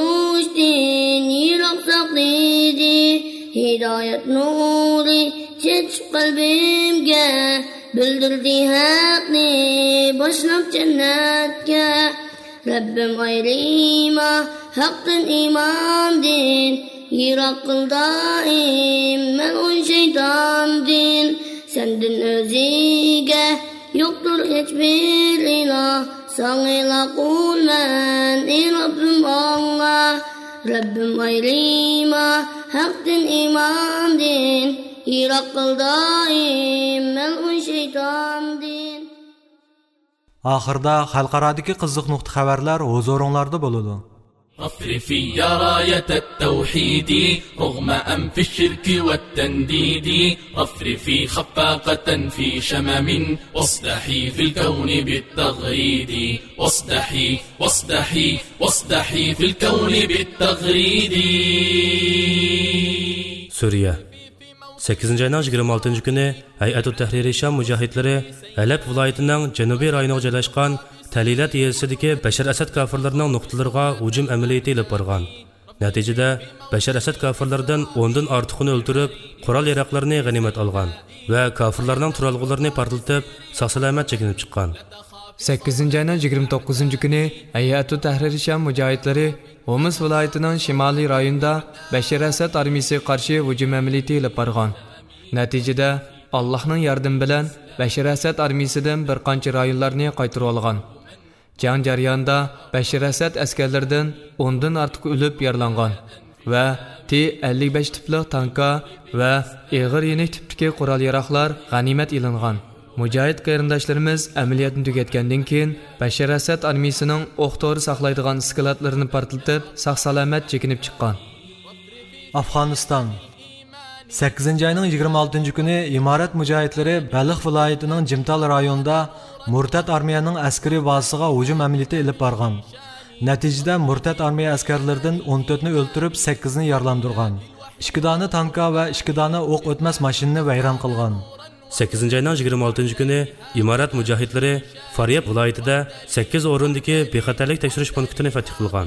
bo'lishdan yiroq saqlaydi. Hidoyat nuri chechib qalbimga, bildirdi haqni başlap cennetke. Rabbim ayrima haqdan imandin, yirak kıl daim melun şeytandin. Senden özige yoktur hiçbir ilah, sana kul men ey Rabbim Allah. Rabbim ayrima haqdan imandin, yirak kıl daim melun şeytandin. Ahırda xalqaradagi qiziq nuqta xabarlar huzuringlarda bo'ladi. أفرفي يا راية التوحيد رغم أنف الشرك والتنديد أفرفي خفاقة في شمم واصدحي في الكون بالتغريد واصدحي في الكون بالتغريد. Suriye 8 ayning 26 kuni Hay'atul Tahrir Sham mujahidlari Halab viloyatining janubiy rayoniga joylashgan Talilat yezisidagi Bashar Asad kafirlarining nuqtalariga hujum amaliyoti olib borgan. Natijada Bashar Asad kafirlardan 10 dan ortiqini o'ldirib, qurol-yarog'larni g'animat olgan va kafirlarning turalg'ularini portlatib, sog'-salomat chekinib chiqqan. 8 ayning 29 kuni Hay'atul Tahrir Sham mujahidlari Homs viloyatining shimoliy rayonida Bashar Asad armiyasiga qarshi hujum amaliyoti olib borgan. Natijada Allohning yordami bilan Bashar Asad armiyasidan bir qancha rayonlarni qaytarib olgan. Jang jarayonida Bashar Asad askarlaridan 10 dan ortiq o'lib yaralangan va T-55 tipli tanka va ig'ir yenik tipdagi qurol-yarog'lar g'animat ilingan. Mujahid qarindoshlarimiz amaliyotni tugatgandan keyin Bashar Asad armiyasining o'q-to'ri saqlaydigan skladlarini portlatib, sog'-salomat chekinib chiqqan. Afg'oniston 8 ayning 26 kuni imorat mujahidlari Balx viloyatining Jimtal rayonida murtad armiyaning askariy bazasiga hujum amaliyoti olib borgan. Natijada murtad armiya askarlaridan 14 ni o'ldirib, 8 ni yaralandırgan. 2 dona tanka va 2 dona o'q o'tmas mashinani vayron qilgan. 8 ayning 26 kuni imorat mujahidlari Faryab viloyatida 8 o'rindagi bexatarlik tekshirish punktini fath qilgan.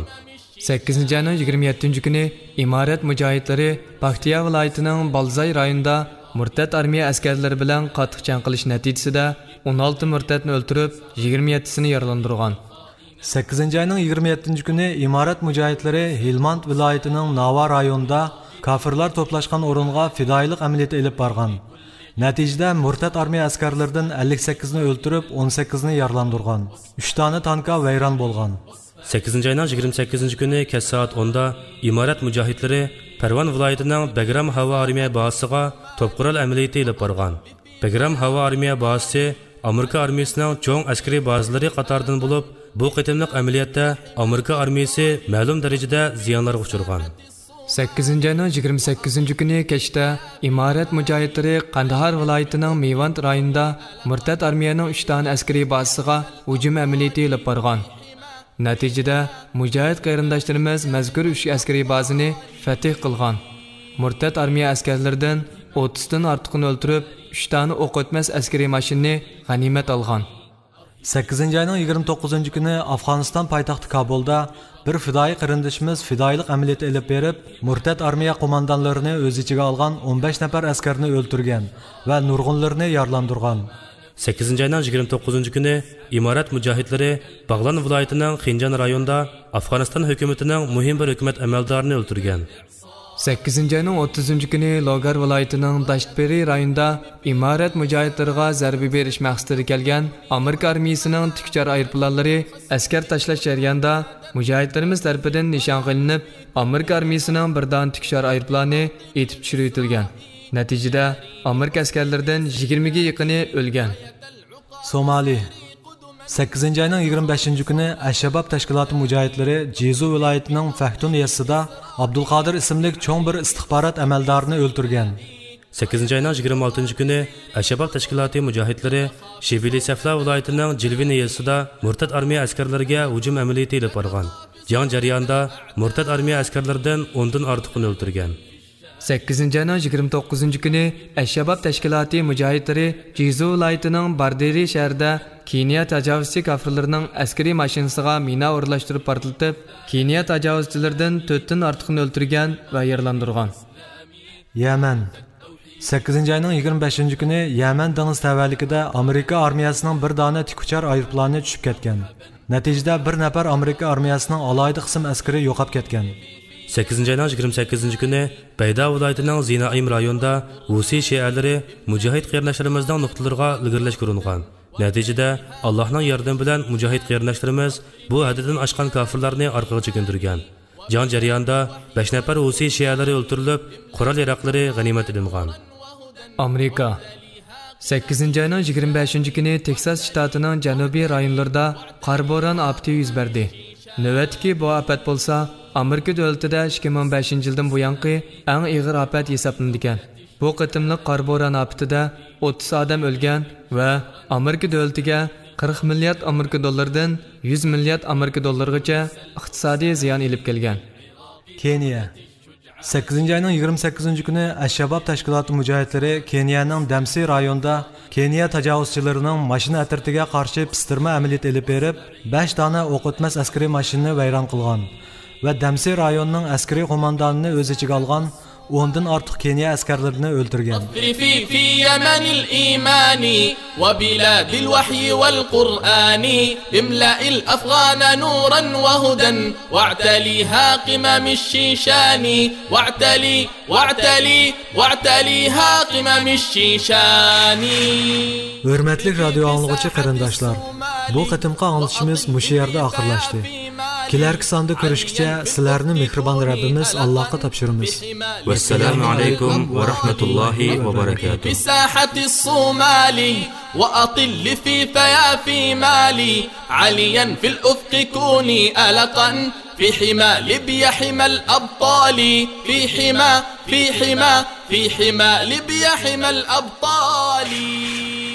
8 ayning 27 kuni imorat mujahidlari Baxtiya viloyatining Balzay rayonida murtad armiya askarlari bilan qattiq jang qilish natijasida 16 murtadni o'ldirib, 27sini yaralandırgan. 8 ayning 27 kuni imorat mujahidlari Hilmand viloyatining Nava rayonida kafirlar to'plashgan o'ringa fidoyilik amaliyoti olib borgan. Natijada murtad armiya askarlaridan 58 ni o'ldirib, 18 ni yaralandırgan. 3 dona tanka vayron bo'lgan. 8 ayning 28 kuni kech soat 10 da imorat mujahidlari Parvon viloyatining Bagram havo armiya bazasiga to'pqurol amaliyoti olib borgan. Bagram havo armiya bazasi Amerika armiyasining cho'ng askariy bazalari qatoridan bo'lib, bu qitimliq amaliyotda Amerika armiyasi ma'lum darajada ziyonlarga uchragan. 8 ayning 28 kuni kechda imorat mujahidlari Qandahar viloyatining Mevand rayonida murtad armiyaning 3 dona askariy bazasiga hujum amaliyoti olib borgan. Natijada mujahid qarindoshlarimiz mazkur 3 askariy bazani fath qilgan. Murtad armiya askarlaridan 30 dan ortiqini o'ldirib, 3 dona o'q o'tmas askariy mashinani g'animat olgan. 8 ayning 29 kuni Afg'oniston poytaxti Kabulda bir fidoyi qarindoshimiz fidoyilik amaliyoti olib berib, murtad armiya qo'mondonlarini o'z ichiga olgan 15 nafar askarni o'ldirgan va nurg'unlarni yaralandırgan. 8 ayning 29 kuni imorat mujahidlari Bag'lan viloyatining Xinjan rayonida Afg'oniston hukumatining muhim bir hukumat amaldorini o'ldirgan. 8 ayning 30 kuni Logar viloyatining Dashtberi rayonida imorat mujahidlariga zarba berish maqsadida kelgan Amerika armiyasining tikchar aeroplanlari askar tashlash jarayonida mujahidlarimiz tarafidan nishon qilinib, Amerika armiyasining bir don tikchar aeroplani etib tushiritilgan. Natijada Amerika askarlaridan 20 ga yaqini o'lgan. Somali 8 ayning 25 kuni Ash-Shabab tashkiloti mujahidlari Jezu viloyatining Fahtun yezisida Abdulqodir ismli cho'ng bir istixborot amaldorini o'ldirgan. 8 ayning 26 kuni Ash-Shabab tashkiloti mujahidlari Shibili Safla viloyatining Jilvini yezisida murtad armiya askarlariga hujum amaliyoti olib borgan. Jang jarayonida murtad armiya askarlaridan 10 dan ortiqini o'ldirgan. 8 ayning 29 kuni Ash-Shabab tashkiloti mujahidlari Jezu viloyatining Barderi shahrida Keniya tajovuzchi kafirlarning askariy mashinasiga mina o'rlashtirib portlatib, Keniya tajovuzchilaridan 4 dan ortiqni o'ldirgan va yaralandırgan. Yaman 8 ayının 25 günü Yemen dengiz tavallikida Amerika armiyasining bir dona tikuchar aeroplani tushib ketgan. Natijada bir nafar Amerika armiyasining alayda qism askari yo'qolib ketgan. 8 ayının 28 günü Bayda viloyatining Zinaim rayonida Husi shialari mujohid qarindoshlarımızdan nuqtalarga ilgirlash ko'ringan. Natijada Allohning yordami bilan mujohid qarindoshlarimiz bu haddidan oshgan kofirlarni orqaga chekindirgan. Jan jarayonida 5 nafar Husi shialari o'ldirilib, qurol yaroqlari g'animat elingan. Amerika 8 ayının 25 günü Texas ştatının janubiy rayonlarida qor bo'ron ofati yuz berdi. Navbatdagi bu ofat bo'lsa, Amerika davlatida 2005 yildan buyangi eng og'ir ofat hisoblangan. Bu qitimliq qor bo'ron ofatida 30 odam o'lgan va Amerika davlatiga 40 milliard Amerika dollaridan 100 milliard Amerika dollarigacha iqtisodiy ziyon elib kelgan. Keniya 8 ayının 28 günü Ash-Shabab tashkiloti mujohidlari Keniyaning Damsi rayonida Keniya tajovuzchilarining mashina atritiga qarshi pistirma amaliyot elib berib, 5 dona o'q o'tmas askariy mashinani vayron qilgan va Damsi rayonining askariy qo'mondonini o'z ichiga olgan 10 dan ortiq Keniya askarlarini o'ldirgan. في يمن الإيمان وبلاد الوحي والقرآن املأ الأفغان نورا وهدى واعتليها قمم الشيشان واعتليها قمم الشيشان. Hürmetli radyo anlıqçı qarindoshlar, bu qatimqa anlatışımız mushu yerda oxirlashdi. Kelarki sonda ko'rishgacha sizlarni mehribon Rabbimiz Allohga topshiramiz. Vassalamu alaykum va rahmatullohi va barakatuh. في ساحة الصومالي وأطل في فيافي مالي عليا في الأفق كوني ألقا في حمى ليبيا حمى الأبطال في حمى ليبيا حمى الأبطال.